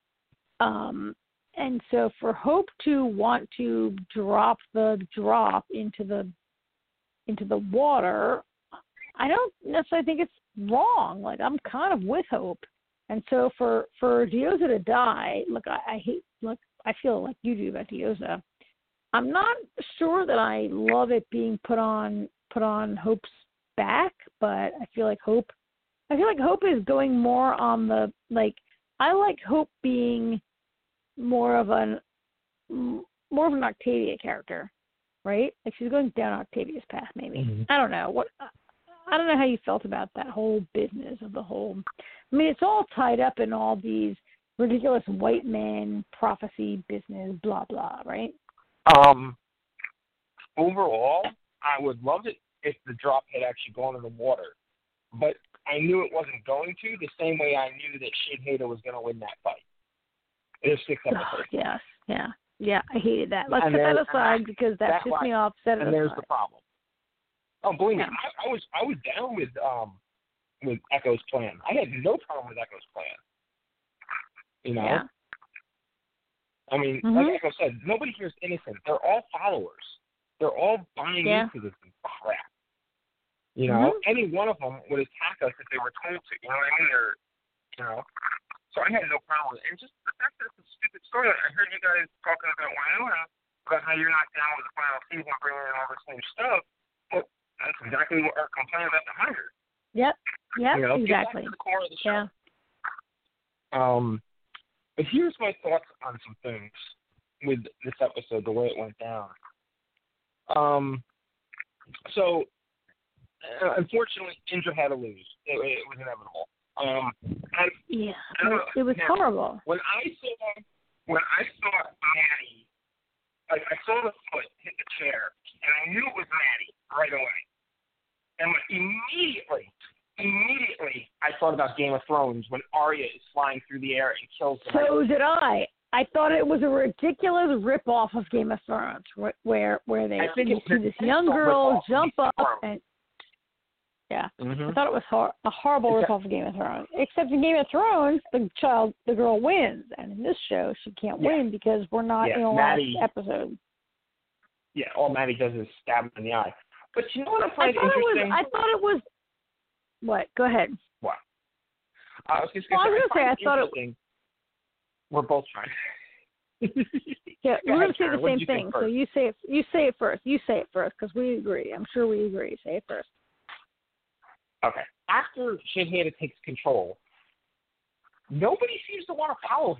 And so for Hope to want to drop the drop into the water, I don't necessarily think it's wrong. Like, I'm kind of with Hope. And so for Dioza to die, look, I feel like you do about Dioza. I'm not sure that I love it being put on Hope's back, but I feel like Hope is going more on the, like, I like Hope being more of an Octavia character, right? Like, she's going down Octavia's path, maybe. Mm-hmm. I don't know how you felt about that whole business of the whole. I mean, it's all tied up in all these ridiculous white man prophecy business, blah blah, right? Overall, I would love it if the drop had actually gone in the water, but I knew it wasn't going to. The same way I knew that Shahida was going to win that fight. There's 6 episodes. Yes, yeah. I hated that. Let's put that aside because that pissed me off. And there's the problem. Oh, believe me, I was down with Echo's plan. I had no problem with Echo's plan. You know. Yeah. I mean, like Echo said, nobody here is innocent. They're all followers. They're all buying into this crap. You know, any one of them would attack us if they were told to. You know what I mean? Or, you know. So I had no problem with it. And just the fact that it's a stupid story. I heard you guys talking about Winona, about how you're not down with the final season bringing in all this new stuff. Well, that's exactly what our complaint about the 100. Yep, exactly. Get back to the core of the show. Yeah. But here's my thoughts on some things with this episode, the way it went down. So, unfortunately, Indra had to lose. It was inevitable. It was horrible. When I saw Maddie, like I saw the foot hit the chair, and I knew it was Maddie right away. And immediately, I thought about Game of Thrones when Arya is flying through the air and kills them. So did I. I thought it was a ridiculous rip-off of Game of Thrones, where they see this young girl jump up and I thought it was a horrible rip-off of Game of Thrones. Except in Game of Thrones, the girl wins, and in this show, she can't win because we're not in the last episode. Yeah, all Maddie does is stab him in the eye. But you know what I find interesting? I thought it was. What? Go ahead. What? I was going to say, I thought it was. We're both trying. Yeah, we're going to say the same thing. So you say it first. You say it first because we agree. I'm sure we agree. Say it first. Okay. After Shaheda takes control, nobody seems to want to follow him.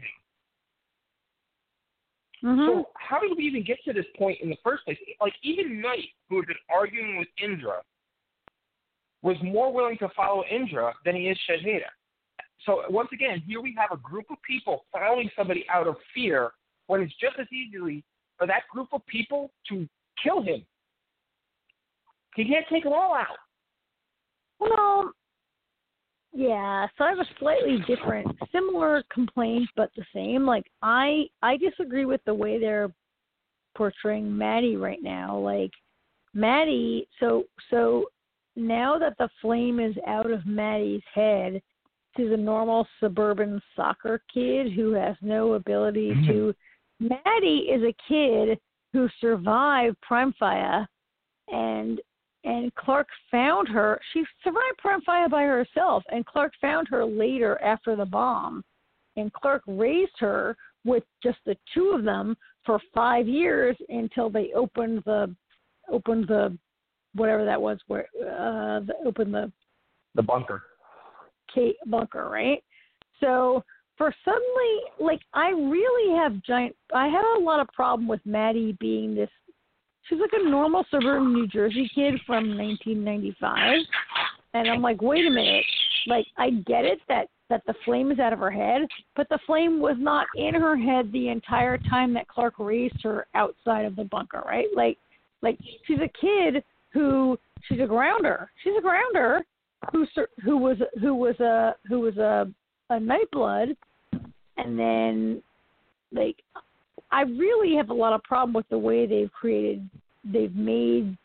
Mm-hmm. So how did we even get to this point in the first place? Like, even Knight, who had been arguing with Indra, was more willing to follow Indra than he is Shaheda. So once again, here we have a group of people following somebody out of fear when it's just as easily for that group of people to kill him. He can't take them all out. Well, yeah, so I have a slightly different, similar complaint, but the same. Like, I disagree with the way they're portraying Maddie right now. Like, Maddie, so now that the flame is out of Maddie's head, she's a normal suburban soccer kid who has no ability to. Maddie is a kid who survived Prime Fire, and Clark found her. She survived Prime Fire by herself, and Clark found her later after the bomb. And Clark raised her with just the two of them for 5 years until they opened the whatever that was, where opened the bunker. Bunker, right? So for suddenly, like, I have a lot of problem with Maddie being this. She's like a normal suburban New Jersey kid from 1995. And I'm like, wait a minute. Like, I get it that the flame is out of her head, but the flame was not in her head the entire time that Clark raised her outside of the bunker, right? Like she's a kid she's a grounder. She's a grounder who was a Nightblood, and then, like, I really have a lot of problem with the way they've made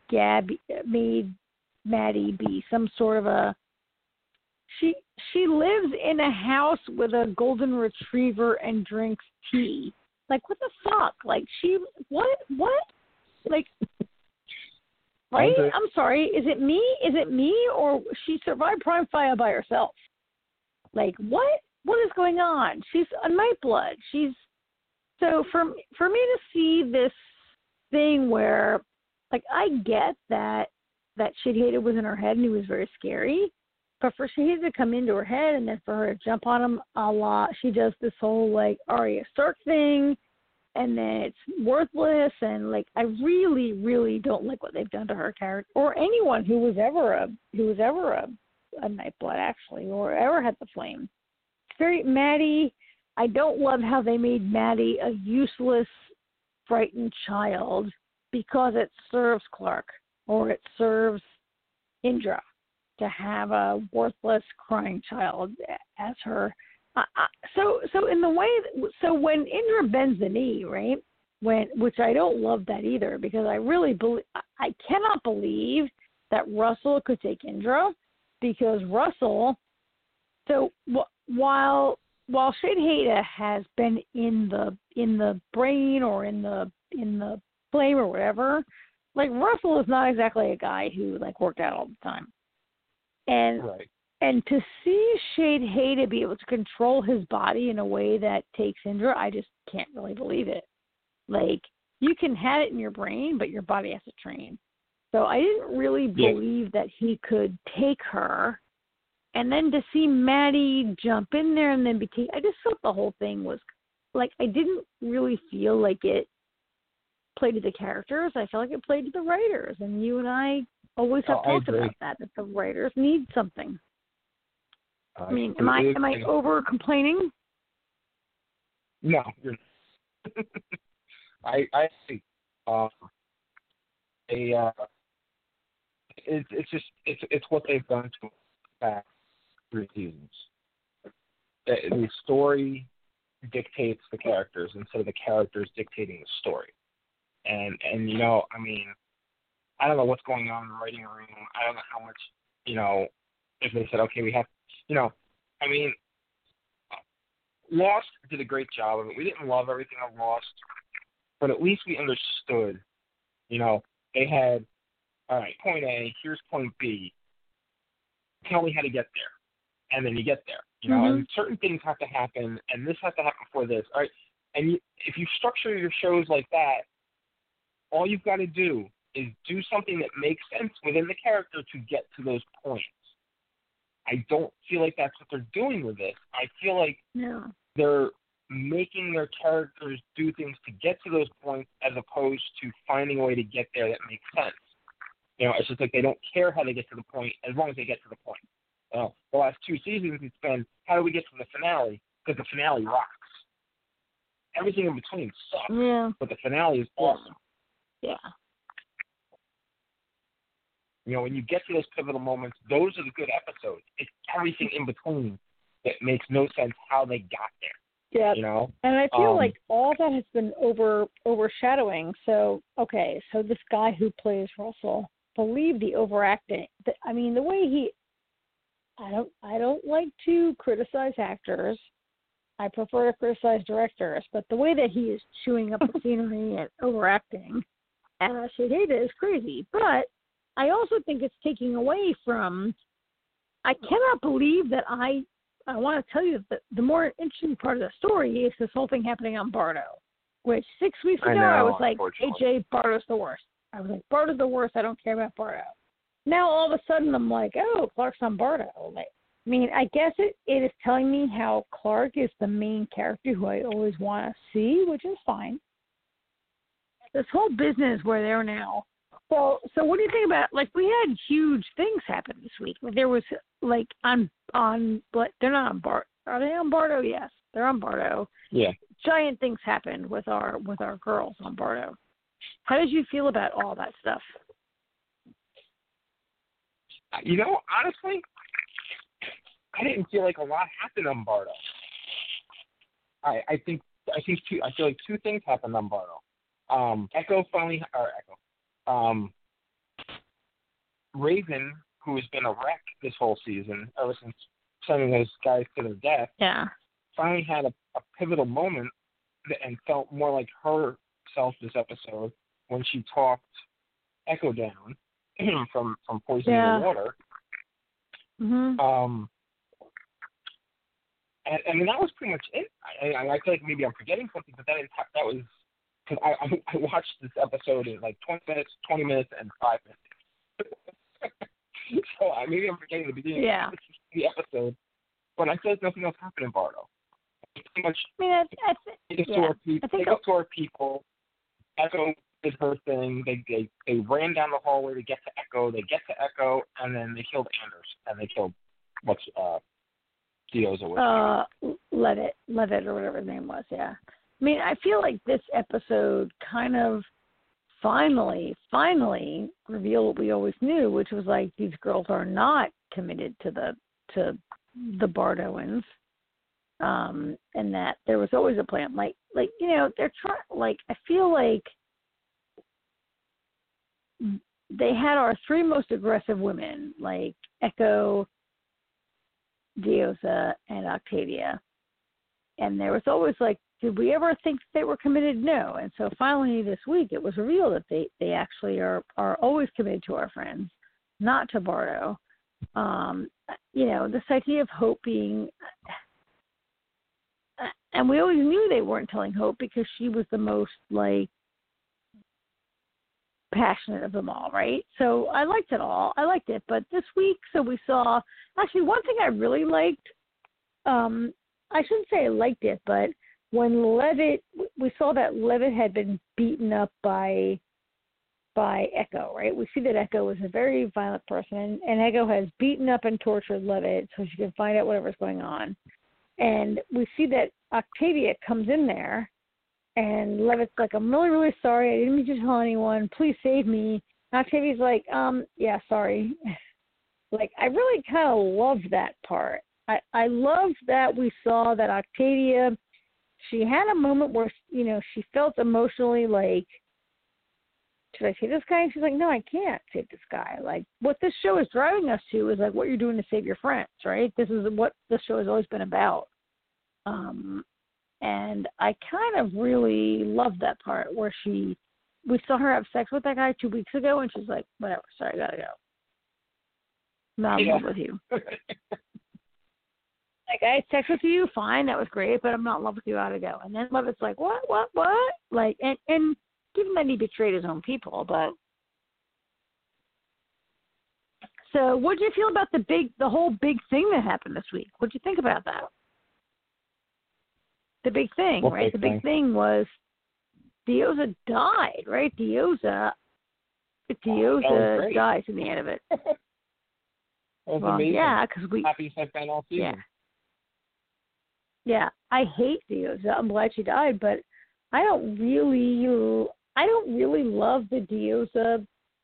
Maddie be some sort of a. She lives in a house with a golden retriever and drinks tea. Like, what the fuck? Like, what? Like, right? I'm sorry. Is it me, or she survived Prime Fire by herself? Like, what? What is going on? She's a Nightblood. So for me to see this thing where, like, I get that Shaheda was in her head and it was very scary, but for Shaheda to come into her head and then for her to jump on him a lot, she does this whole, like, Arya Stark thing, and then it's worthless, and, like, I really, really don't like what they've done to her character, or anyone who was ever a Nightblood, actually, or ever had the flame. It's very Maddie. I don't love how they made Maddie a useless, frightened child because it serves Clark or it serves Indra to have a worthless, crying child as her. So in the way, so when Indra bends the knee, right? Which I don't love that either, because I cannot believe that Russell could take Indra, because Russell. So while Shaheda has been in the brain or in the flame or whatever, like, Russell is not exactly a guy who, like, worked out all the time. And right. And to see Shaheda be able to control his body in a way that takes Indra, I just can't really believe it. Like, you can have it in your brain, but your body has to train. So I didn't really believe that he could take her. And then to see Maddie jump in there and then I just felt the whole thing was, like, I didn't really feel like it played to the characters. I felt like it played to the writers. And you and I always have talked about that the writers need something. I mean, am I over complaining? No, you're not. I think it's what they've done to the past 3 seasons. The story dictates the characters instead of the characters dictating the story. And you know, I mean, I don't know what's going on in the writing room. I don't know how much, you know, if they said, okay, we have, you know, I mean, Lost did a great job of it. We didn't love everything on Lost, but at least we understood, you know, they had, all right, point A, here's point B. Tell me how to get there. And then you get there, you know, and certain things have to happen, and this has to happen before this. All right, and if you structure your shows like that, all you've got to do is do something that makes sense within the character to get to those points. I don't feel like that's what they're doing with this. I feel like they're making their characters do things to get to those points as opposed to finding a way to get there that makes sense. You know, it's just like they don't care how they get to the point as long as they get to the point. The last 2 seasons, it's been, how do we get to the finale? Because the finale rocks. Everything in between sucks, but the finale is awesome. Yeah. You know, when you get to those pivotal moments, those are the good episodes. It's everything in between that makes no sense how they got there. Yeah. You know? And I feel like all that has been overshadowing. So, okay, so this guy who plays Russell, believe the overacting. I mean, the way I don't like to criticize actors. I prefer to criticize directors, but the way that he is chewing up the scenery and overacting, and I should hate it, is crazy. But I also think it's taking away from. I cannot believe that I want to tell you that the more interesting part of the story is this whole thing happening on Bardo, which 6 weeks ago I was like, AJ, Bardo's the worst. I was like, Bardo's the worst. I don't care about Bardo. Now all of a sudden I'm like, oh, Clark's on Bardo. Like, I mean, I guess it is telling me how Clark is the main character who I always want to see, which is fine. This whole business where they're now. So what do you think about, like, we had huge things happen this week. There was, like, but they're not on Bardo. Are they on Bardo? Yes, they're on Bardo. Yeah. Giant things happened with our girls on Bardo. How did you feel about all that stuff? You know, honestly, I didn't feel like a lot happened on Bardo. I feel like 2 things happened on Bardo. Raven, who has been a wreck this whole season, ever since sending those guys to their death, finally had a pivotal moment and felt more like herself this episode when she talked Echo down from poisoning the water. Mm-hmm. And that was pretty much it. I feel like maybe I'm forgetting something, but that was because I watched this episode in like 20 minutes, and 5 minutes. So maybe I'm forgetting the beginning of the episode, but I feel like nothing else happened in Bardo. Pretty much, they go to our people. Echo did her thing. They ran down the hallway to get to Echo. They get to Echo, and then they killed Anders, and they killed Dios or Levitt or whatever his name was. Yeah. I mean, I feel like this episode kind of finally revealed what we always knew, which was like these girls are not committed to the Bardoans, and that there was always a plan. Like you know, they're trying. Like I feel like they had our 3 most aggressive women, like Echo, Diosa, and Octavia, and there was always like, did we ever think they were committed? No. And so finally this week it was revealed that they actually are always committed to our friends, not to Bardo. You know, this idea of Hope being, and we always knew they weren't telling Hope because she was the most like passionate of them all, right? So I liked it all. I liked it. But this week, so we saw, actually, one thing I really liked, I shouldn't say I liked it, but when Levitt, we saw that Levitt had been beaten up by Echo, right? We see that Echo is a very violent person, and Echo has beaten up and tortured Levitt so she can find out whatever's going on. And we see that Octavia comes in there, and Levitt's like, I'm really, really sorry. I didn't mean to tell anyone. Please save me. And Octavia's like, yeah, sorry. Like, I really kind of loved that part. I loved that we saw that Octavia, she had a moment where, you know, she felt emotionally like, should I save this guy? And she's like, no, I can't save this guy. Like, what this show is driving us to is, like, what you're doing to save your friends, right? This is what this show has always been about. And I kind of really loved that part where we saw her have sex with that guy 2 weeks ago, and she's like, whatever, sorry, I gotta go. Not in love with you. Like, I had sex with you, fine, that was great, but I'm not in love with you, I gotta go. And then Levitt's like, what? Like, and given that he betrayed his own people, but. So what did you feel about the whole big thing that happened this week? What did you think about that? The big thing, What right? big The big thing was Diyoza died, right? Diyoza dies in the end of it. That was amazing. Yeah, because Happy St. Ben all season. Yeah, I hate Diyoza. I'm glad she died, but I don't really love the Diyoza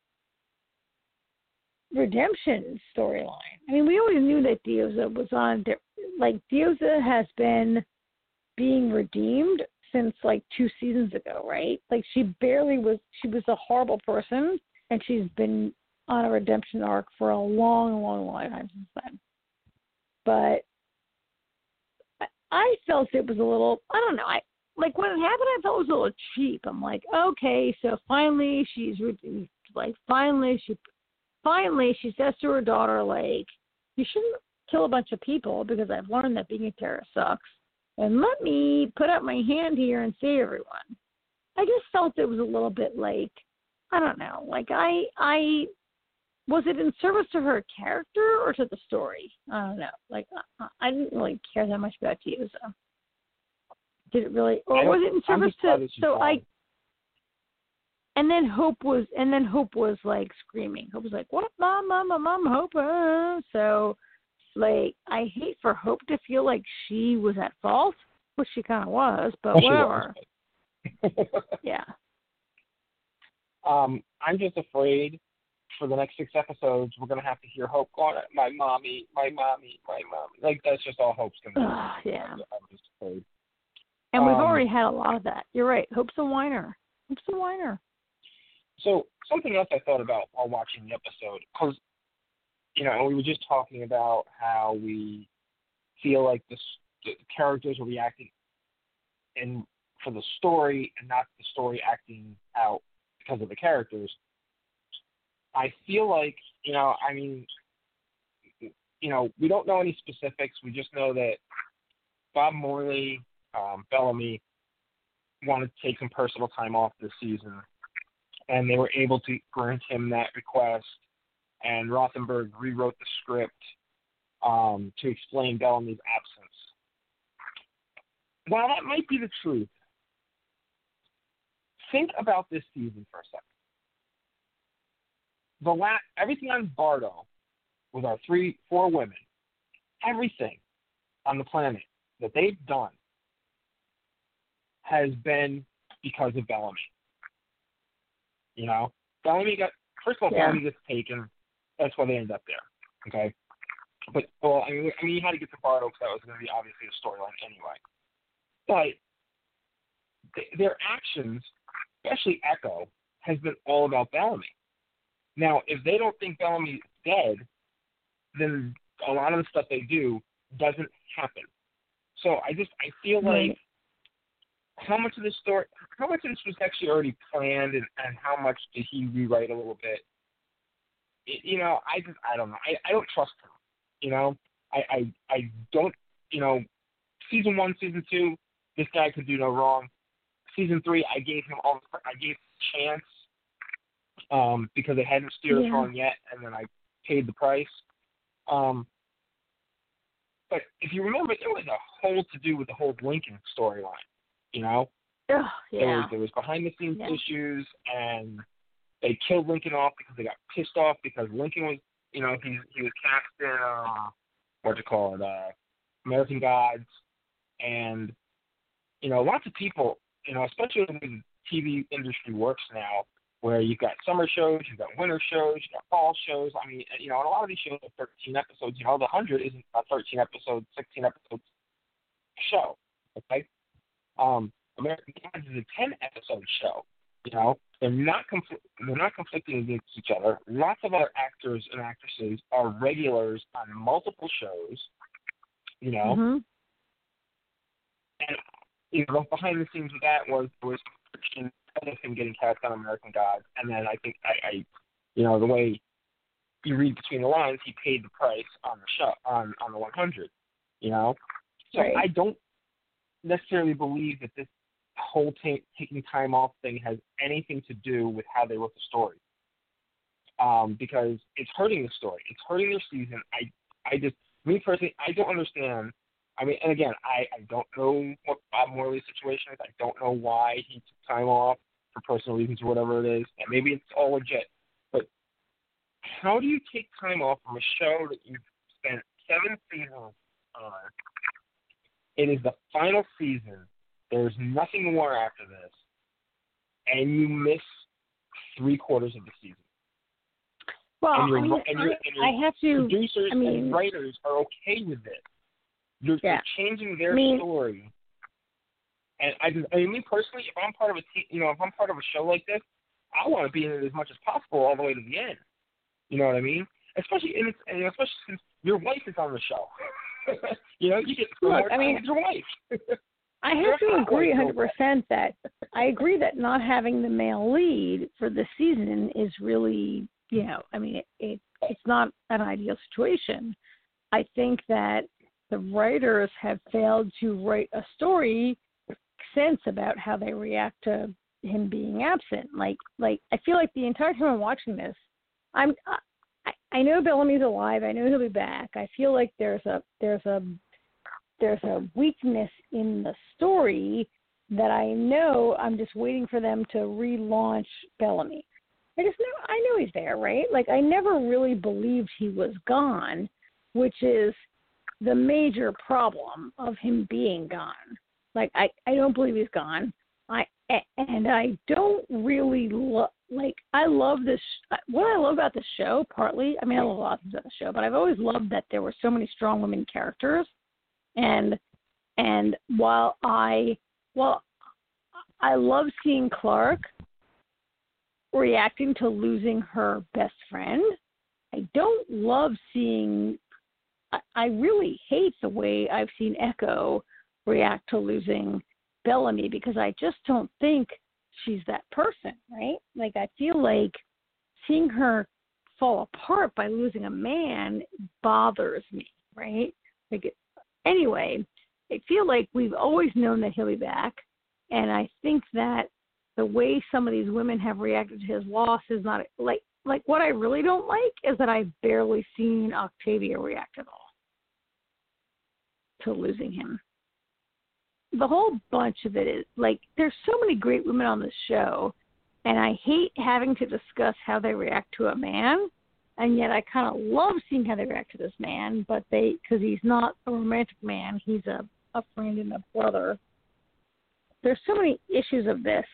redemption storyline. I mean, we always knew that Diyoza was on. Like, Diyoza has been being redeemed since like 2 seasons ago, right? Like, she was a horrible person, and she's been on a redemption arc for a long, long, long time since then. But I felt it was a little, I don't know, like when it happened, I felt it was a little cheap. I'm like, okay, so finally she's redeemed. Like, finally she says to her daughter, like, you shouldn't kill a bunch of people because I've learned that being a terrorist sucks. And let me put up my hand here and save everyone. I just felt it was a little bit like, I don't know, like I was it in service to her character or to the story? I don't know. Like, I didn't really care that much about Diyoza. Did it really, or was it in service to? So and then Hope was like screaming. Hope was like, "What, mom, Hope?" So, like, I hate for Hope to feel like she was at fault, which she kind of was, but whatever. Yeah. I'm just afraid for the next 6 episodes, we're going to have to hear Hope going, my mommy. Like, that's just all Hope's going to do. Yeah. I'm just afraid. And we've already had a lot of that. You're right. Hope's a whiner. So, something else I thought about while watching the episode, because, you know, and we were just talking about how we feel like the characters are reacting for the story and not the story acting out because of the characters. I feel like, you know, I mean, you know, we don't know any specifics. We just know that Bob Morley, Bellamy, wanted to take some personal time off this season, and they were able to grant him that request, and Rothenberg rewrote the script to explain Bellamy's absence. While that might be the truth, think about this season for a second. Everything on Bardo with our 4 women, everything on the planet that they've done has been because of Bellamy. You know, Bellamy Bellamy gets taken. That's why they end up there. Okay, but I mean, you had to get to Bardo because that was going to be obviously a storyline anyway. But their actions, especially Echo, has been all about Bellamy. Now, if they don't think Bellamy's dead, then a lot of the stuff they do doesn't happen. So I feel like how much of this was actually already planned, and how much did he rewrite a little bit? You know, I don't know. I don't trust him. You know, I don't. You know, season 1, season 2, this guy could do no wrong. Season 3, I gave him a chance. because it hadn't steered on yet, and then I paid the price. But if you remember, there was a whole to-do with the whole Lincoln storyline, you know? Oh, yeah. There was behind-the-scenes issues, and they killed Lincoln off because they got pissed off because Lincoln was, he was cast in, American Gods, and, lots of people, especially when the TV industry works now, where you've got summer shows, you've got winter shows, you've got fall shows. I mean, and a lot of these shows are 13 episodes. The 100 isn't a 13-episode, 16-episode show, okay? American Gods is a 10-episode show. They're not conflicting against each other. Lots of other actors and actresses are regulars on multiple shows. Mm-hmm. And behind the scenes with that was friction of him getting cast on American Gods, and then I think the way you read between the lines, he paid the price on the show on the 100. So right. I don't necessarily believe that this whole taking time off thing has anything to do with how they wrote the story, because it's hurting the story. It's hurting their season. Me personally, I don't understand. I mean, and again, I don't know what Bob Morley's situation is. I don't know why he took time off for personal reasons or whatever it is, and maybe it's all legit. But how do you take time off from a show that you've spent 7 seasons on? It is the final season. There's nothing more after this, and you miss 3/4 of the season. Well, and your I have to. Producers and writers are okay with it. You're changing their story. And me personally, if I'm part of a show like this, I want to be in it as much as possible all the way to the end. You know what I mean? Especially since your wife is on the show. You get more time with your wife. I have to agree 100% that I agree that not having the male lead for the season is really, it's not an ideal situation. I think that the writers have failed to write a story sense about how they react to him being absent. Like I feel like the entire time I'm watching this, I know Bellamy's alive. I know he'll be back. I feel like there's a weakness in the story that I know I'm just waiting for them to relaunch Bellamy. I know he's there, right? Like I never really believed he was gone, which is the major problem of him being gone. Like I don't believe he's gone. I don't really I love this. What I love about the show, partly, I love a lot of things about the show, but I've always loved that there were so many strong women characters. And while I love seeing Clark reacting to losing her best friend, I don't love seeing. I really hate the way I've seen Echo react to losing Bellamy, because I just don't think she's that person, right? Like I feel like seeing her fall apart by losing a man bothers me, right? Anyway, I feel like we've always known that he'll be back, and I think that the way some of these women have reacted to his loss is not like what I really don't like is that I've barely seen Octavia react at all to losing him. The whole bunch of it is there's so many great women on this show, and I hate having to discuss how they react to a man. And yet I kind of love seeing how they react to this man, but because he's not a romantic man, he's a friend and a brother. There's so many issues of this,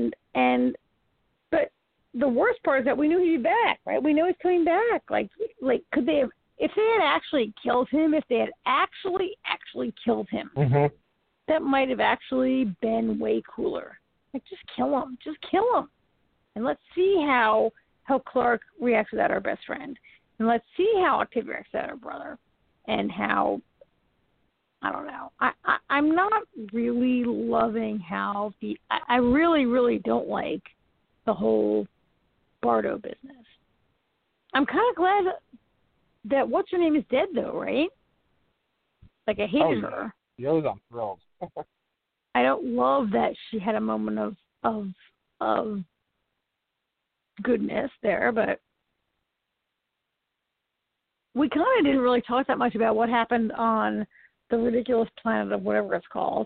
but the worst part is that we knew he'd be back, right? We know he's coming back. Could they have, if they had actually killed him, if they had actually killed him, mm-hmm. that might have actually been way cooler. Just kill him, and let's see how Clark reacts without our best friend. And let's see how Octavia reacts without her brother. And how, I don't know. I'm not really loving how I really, really don't like the whole Bardo business. I'm kind of glad that what's-her-name is dead, though, right? I hated her. Those I'm thrilled. I don't love that she had a moment of goodness there, but we kind of didn't really talk that much about what happened on the ridiculous planet of whatever it's called.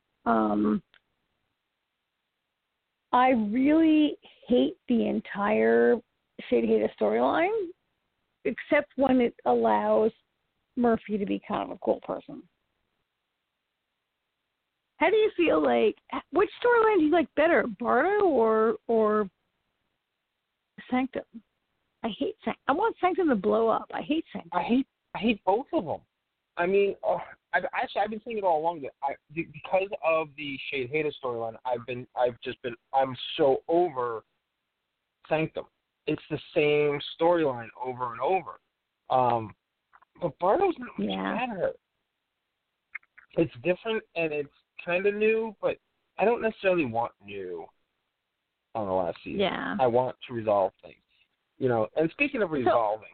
I really hate the entire Shade Hater storyline, except when it allows Murphy to be kind of a cool person. How do you feel like, which storyline do you like better, Bardo or Sanctum? I want Sanctum to blow up. I hate Sanctum. I hate both of them. I mean, I've been saying it all along that because of the Shade Hater storyline, I'm so over Sanctum. It's the same storyline over and over. But Bardo's not much better. It's different and it's kind of new, but I don't necessarily want new on the last season. Yeah. I want to resolve things. You know, and speaking of resolving,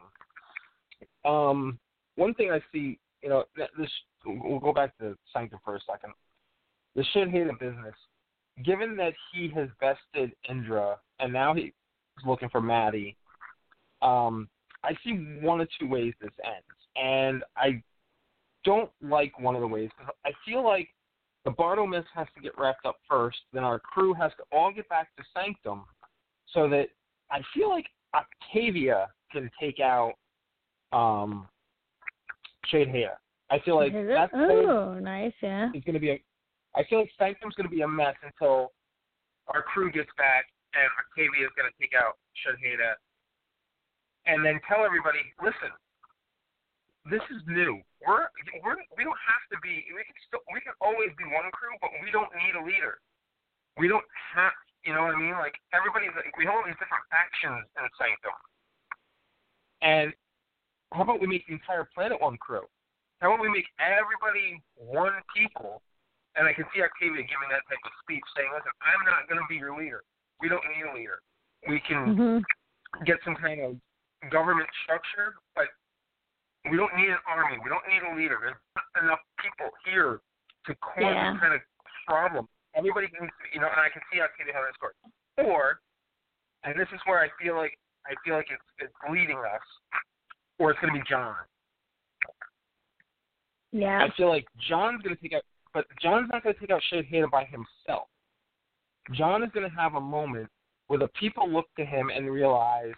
one thing I see, you know, we'll go back to Sanctum for a second. The Shade Hater business, given that he has bested Indra and now he's looking for Maddie, I see one of two ways this ends. And I don't like one of the ways because I feel like the Bardo mess has to get wrapped up first, then our crew has to all get back to Sanctum so that I feel like Octavia can take out Shade Hater. I feel like that's nice, yeah. It's going to be I feel like Sanctum's going to be a mess until our crew gets back and Octavia is going to take out Shade Hater and then tell everybody, listen, this is new. We don't have to be. We can always be one crew, but we don't need a leader. We don't have. You know what I mean? Like everybody's like we have all these different factions in Sanctum. And how about we make the entire planet one crew? How about we make everybody one people? And I can see Octavia giving that type of speech, saying, "Listen, I'm not going to be your leader. We don't need a leader. We can get some kind of government structure, but." We don't need an army. We don't need a leader. There's not enough people here to cause this kind of problem. Everybody needs to, you know, and I can see Octavia having a story. Or, and this is where I feel like it's leading us, or it's going to be John. Yeah. I feel like John's going to take out, but John's not going to take out Shade Hater by himself. John is going to have a moment where the people look to him and realize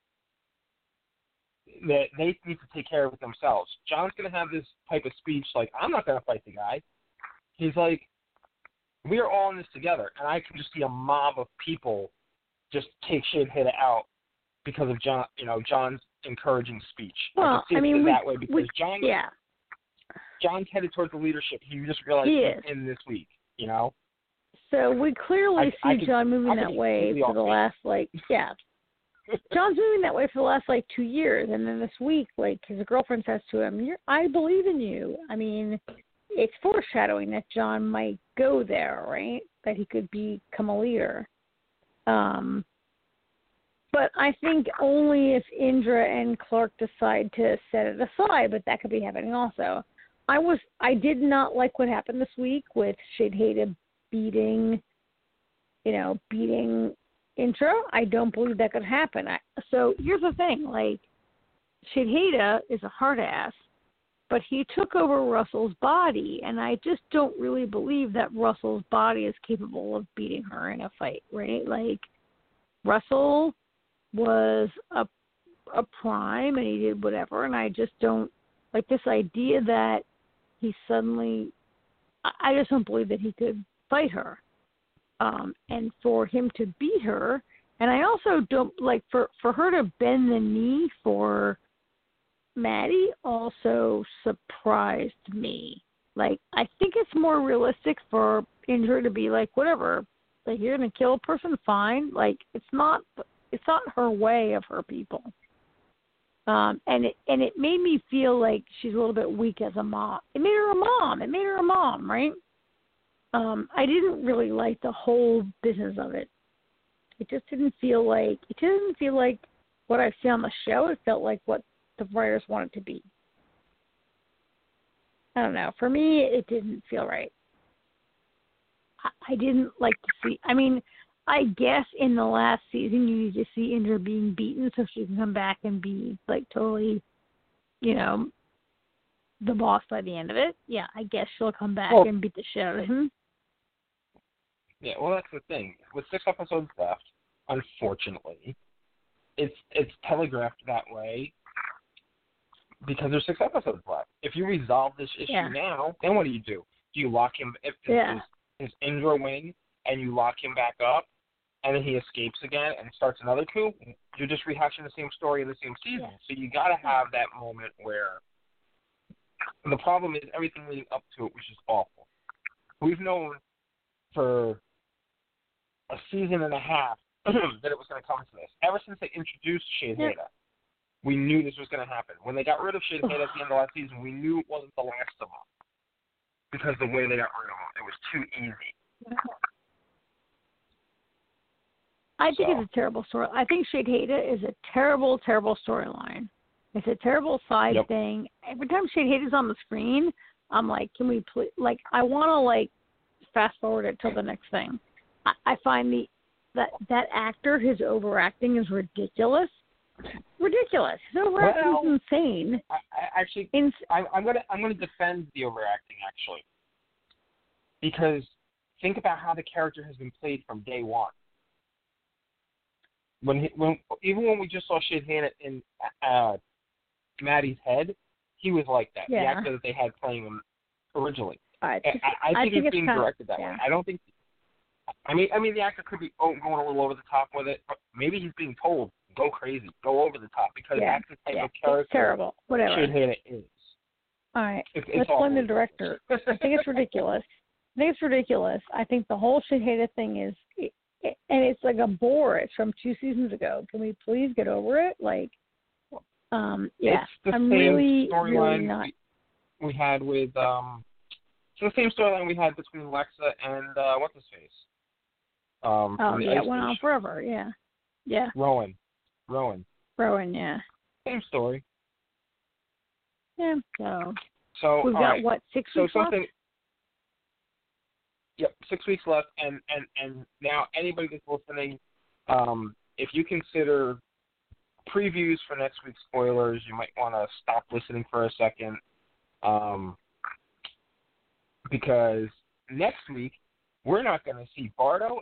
that they need to take care of it themselves. John's going to have this type of speech like, I'm not going to fight the guy. He's like, we are all in this together. And I can just see a mob of people just take Shade Hater out because of John, you know, John's encouraging speech. Well, I mean, that way because John's headed towards the leadership. He just realized in this week, you know? So we clearly see John moving that way for the last, John's moving that way for the last 2 years, and then this week, his girlfriend says to him, "I believe in you." I mean, it's foreshadowing that John might go there, right? That he could become a leader. But I think only if Indra and Clark decide to set it aside, but that could be happening also. I did not like what happened this week with Shade Hater beating Indra. I don't believe that could happen. So here's the thing, Shade Hater is a hard ass, but he took over Russell's body, and I just don't really believe that Russell's body is capable of beating her in a fight, right? Russell was a prime, and he did whatever, and I just don't like this idea that he suddenly, I just don't believe that he could fight her. And for him to beat her, and I also don't for her to bend the knee for Maddie also surprised me. I think it's more realistic for Indra to be whatever, you're gonna kill a person, fine. It's not her way of her people. And it made me feel like she's a little bit weak as a mom. It made her a mom, right? I didn't really like the whole business of it. It didn't feel like what I see on the show. It felt like what the writers wanted to be. I don't know. For me, it didn't feel right. I didn't like to see. I mean, I guess in the last season you need to see Indra being beaten so she can come back and be like totally, you know, the boss by the end of it. Yeah, I guess she'll come back and beat the shit out of him. Yeah, well, that's the thing. With 6 episodes left, unfortunately, it's telegraphed that way because there's 6 episodes left. If you resolve this issue now, then what do? Do you lock him? If is Indra winning and you lock him back up, and then he escapes again and starts another coup? You're just rehashing the same story in the same season. Yeah. So you got to have that moment where the problem is everything leading up to it was just awful. We've known for a season and a half that it was going to come to this. Ever since they introduced Shade Haida, we knew this was going to happen. When they got rid of Shade Haida at the end of last season, we knew it wasn't the last of them because the way they got rid of him, it was too easy. I think it's a terrible story. I think Shade Haida is a terrible, terrible storyline. It's a terrible side thing. Every time Shade Haida's on the screen, I'm like, can we please? Like, I want to like fast forward it till the next thing. I find that actor, his overacting is ridiculous. Ridiculous. His overacting is insane. I'm gonna defend the overacting actually, because think about how the character has been played from day one. Even when we just saw Shade Haida in Maddie's head, he was like that. The actor that they had playing him originally. I think he's being directed that way. I don't think. I mean, the actor could be going a little over the top with it, but maybe he's being told go crazy, go over the top, because that's the type of character it's terrible. Whatever. Shade Haida is. All right, let's blame the director. I think it's ridiculous. I think the whole Shade Haida thing is, and it's like a bore. It's from 2 seasons ago. Can we please get over it? Like, It's the I'm same really storyline not. we had with it's the same storyline we had between Lexa and what's his face. It went on forever. Yeah. Rowan. Yeah. Same story. Yeah. So we've got right. what 6 weeks left? Yep, 6 weeks left, and now anybody that's listening, if you consider previews for next week's spoilers, you might want to stop listening for a second, because next week we're not going to see Bardo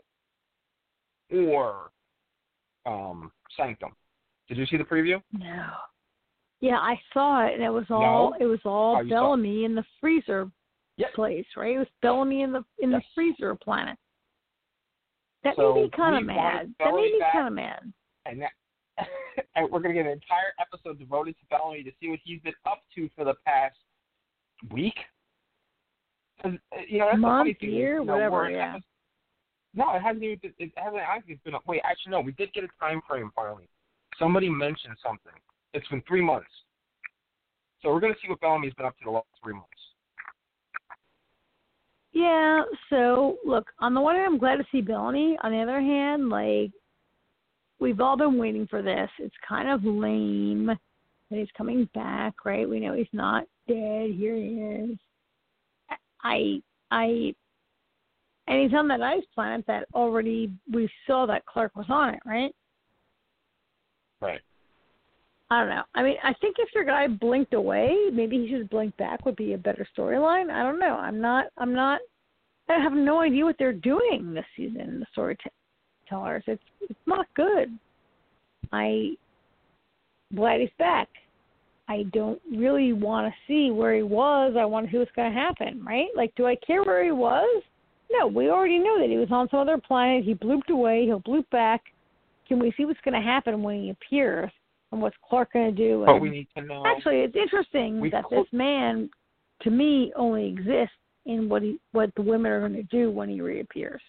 or Sanctum. Did you see the preview? No. Yeah, I saw it, and it was all Bellamy in the freezer place, right? It was Bellamy in the freezer planet. That made me kind of mad. And we're going to get an entire episode devoted to Bellamy to see what he's been up to for the past week. That's the funny thing. Year, whatever, yeah. No, it hasn't even. It hasn't actually been. Wait, actually, no. We did get a time frame finally. Somebody mentioned something. It's been 3 months. So we're going to see what Bellamy's been up to the last 3 months. Yeah. So look, on the one hand, I'm glad to see Bellamy. On the other hand, like, we've all been waiting for this. It's kind of lame that he's coming back, right? We know he's not dead. Here he is. And he's on that ice planet that already we saw that Clark was on it, right? Right. I don't know. I mean, I think if your guy blinked away, maybe he should blink back would be a better storyline. I don't know. I have no idea what they're doing this season, the storytellers. It's not good. I'm glad he's back. I don't really want to see where he was. I want to see what's going to happen, right? Like, do I care where he was? No, we already know that he was on some other planet. He blooped away. He'll bloop back. Can we see what's going to happen when he appears and what's Clark going to do? But we need to know. Actually, it's interesting that this man, to me, only exists in what the women are going to do when he reappears.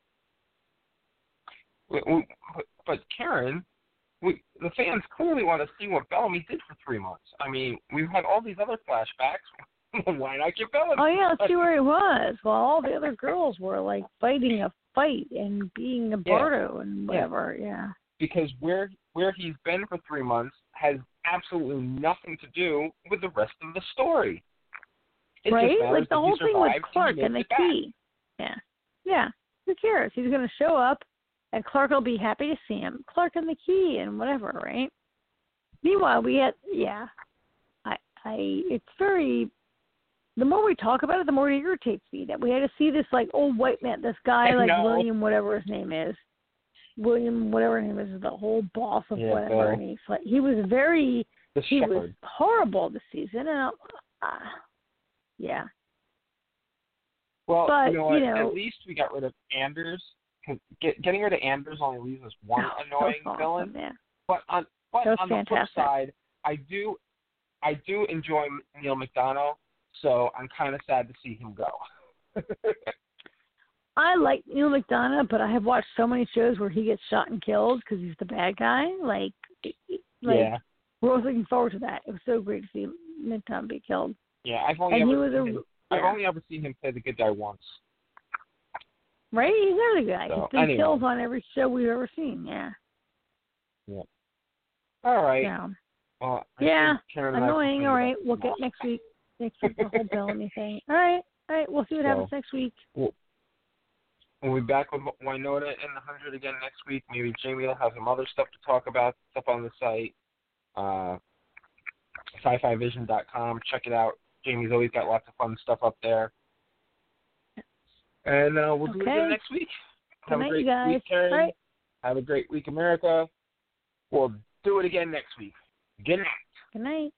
But Karen, the fans clearly want to see what Bellamy did for 3 months. I mean, we've had all these other flashbacks. Why not get Bellamy? Oh, yeah, let's see where he was. Well, all the other girls were, like, fighting a fight and being a Bardo and whatever, yeah. Because where he's been for 3 months has absolutely nothing to do with the rest of the story. It right? Just like the whole thing with Clark and the key. Yeah. Yeah. Who cares? He's going to show up. And Clark will be happy to see him. Clark and the key and whatever, right? Meanwhile, it's very, the more we talk about it, the more it irritates me that we had to see this, like, old white man, this guy, like William, whatever his name is. William, whatever his name is the whole boss of whatever. And he was was horrible this season. And yeah. Well, but, at least we got rid of Anders. Getting rid of Anders only leaves us one annoying villain. Yeah. But on the flip side, I do enjoy Neil McDonough, so I'm kind of sad to see him go. I like Neil McDonough, but I have watched so many shows where he gets shot and killed because he's the bad guy. We're always looking forward to that. It was so great to see McDonough be killed. Yeah, I've only ever seen him play the good guy once. Right? He's never the guy. So, he's been killed on every show we've ever seen. Yeah. Yeah. All right. Yeah. Well, annoying. All right. We'll get next week. The whole Bellamy thing. All right. We'll see what happens next week. We'll be back with Winona and the 100 again next week. Maybe Jamie will have some other stuff to talk about, stuff on the site. sci-fivision.com. Check it out. Jamie's always got lots of fun stuff up there. And we'll do it again next week. Have a great week, Karen. Right. Have a great week, America. We'll do it again next week. Good night. Good night.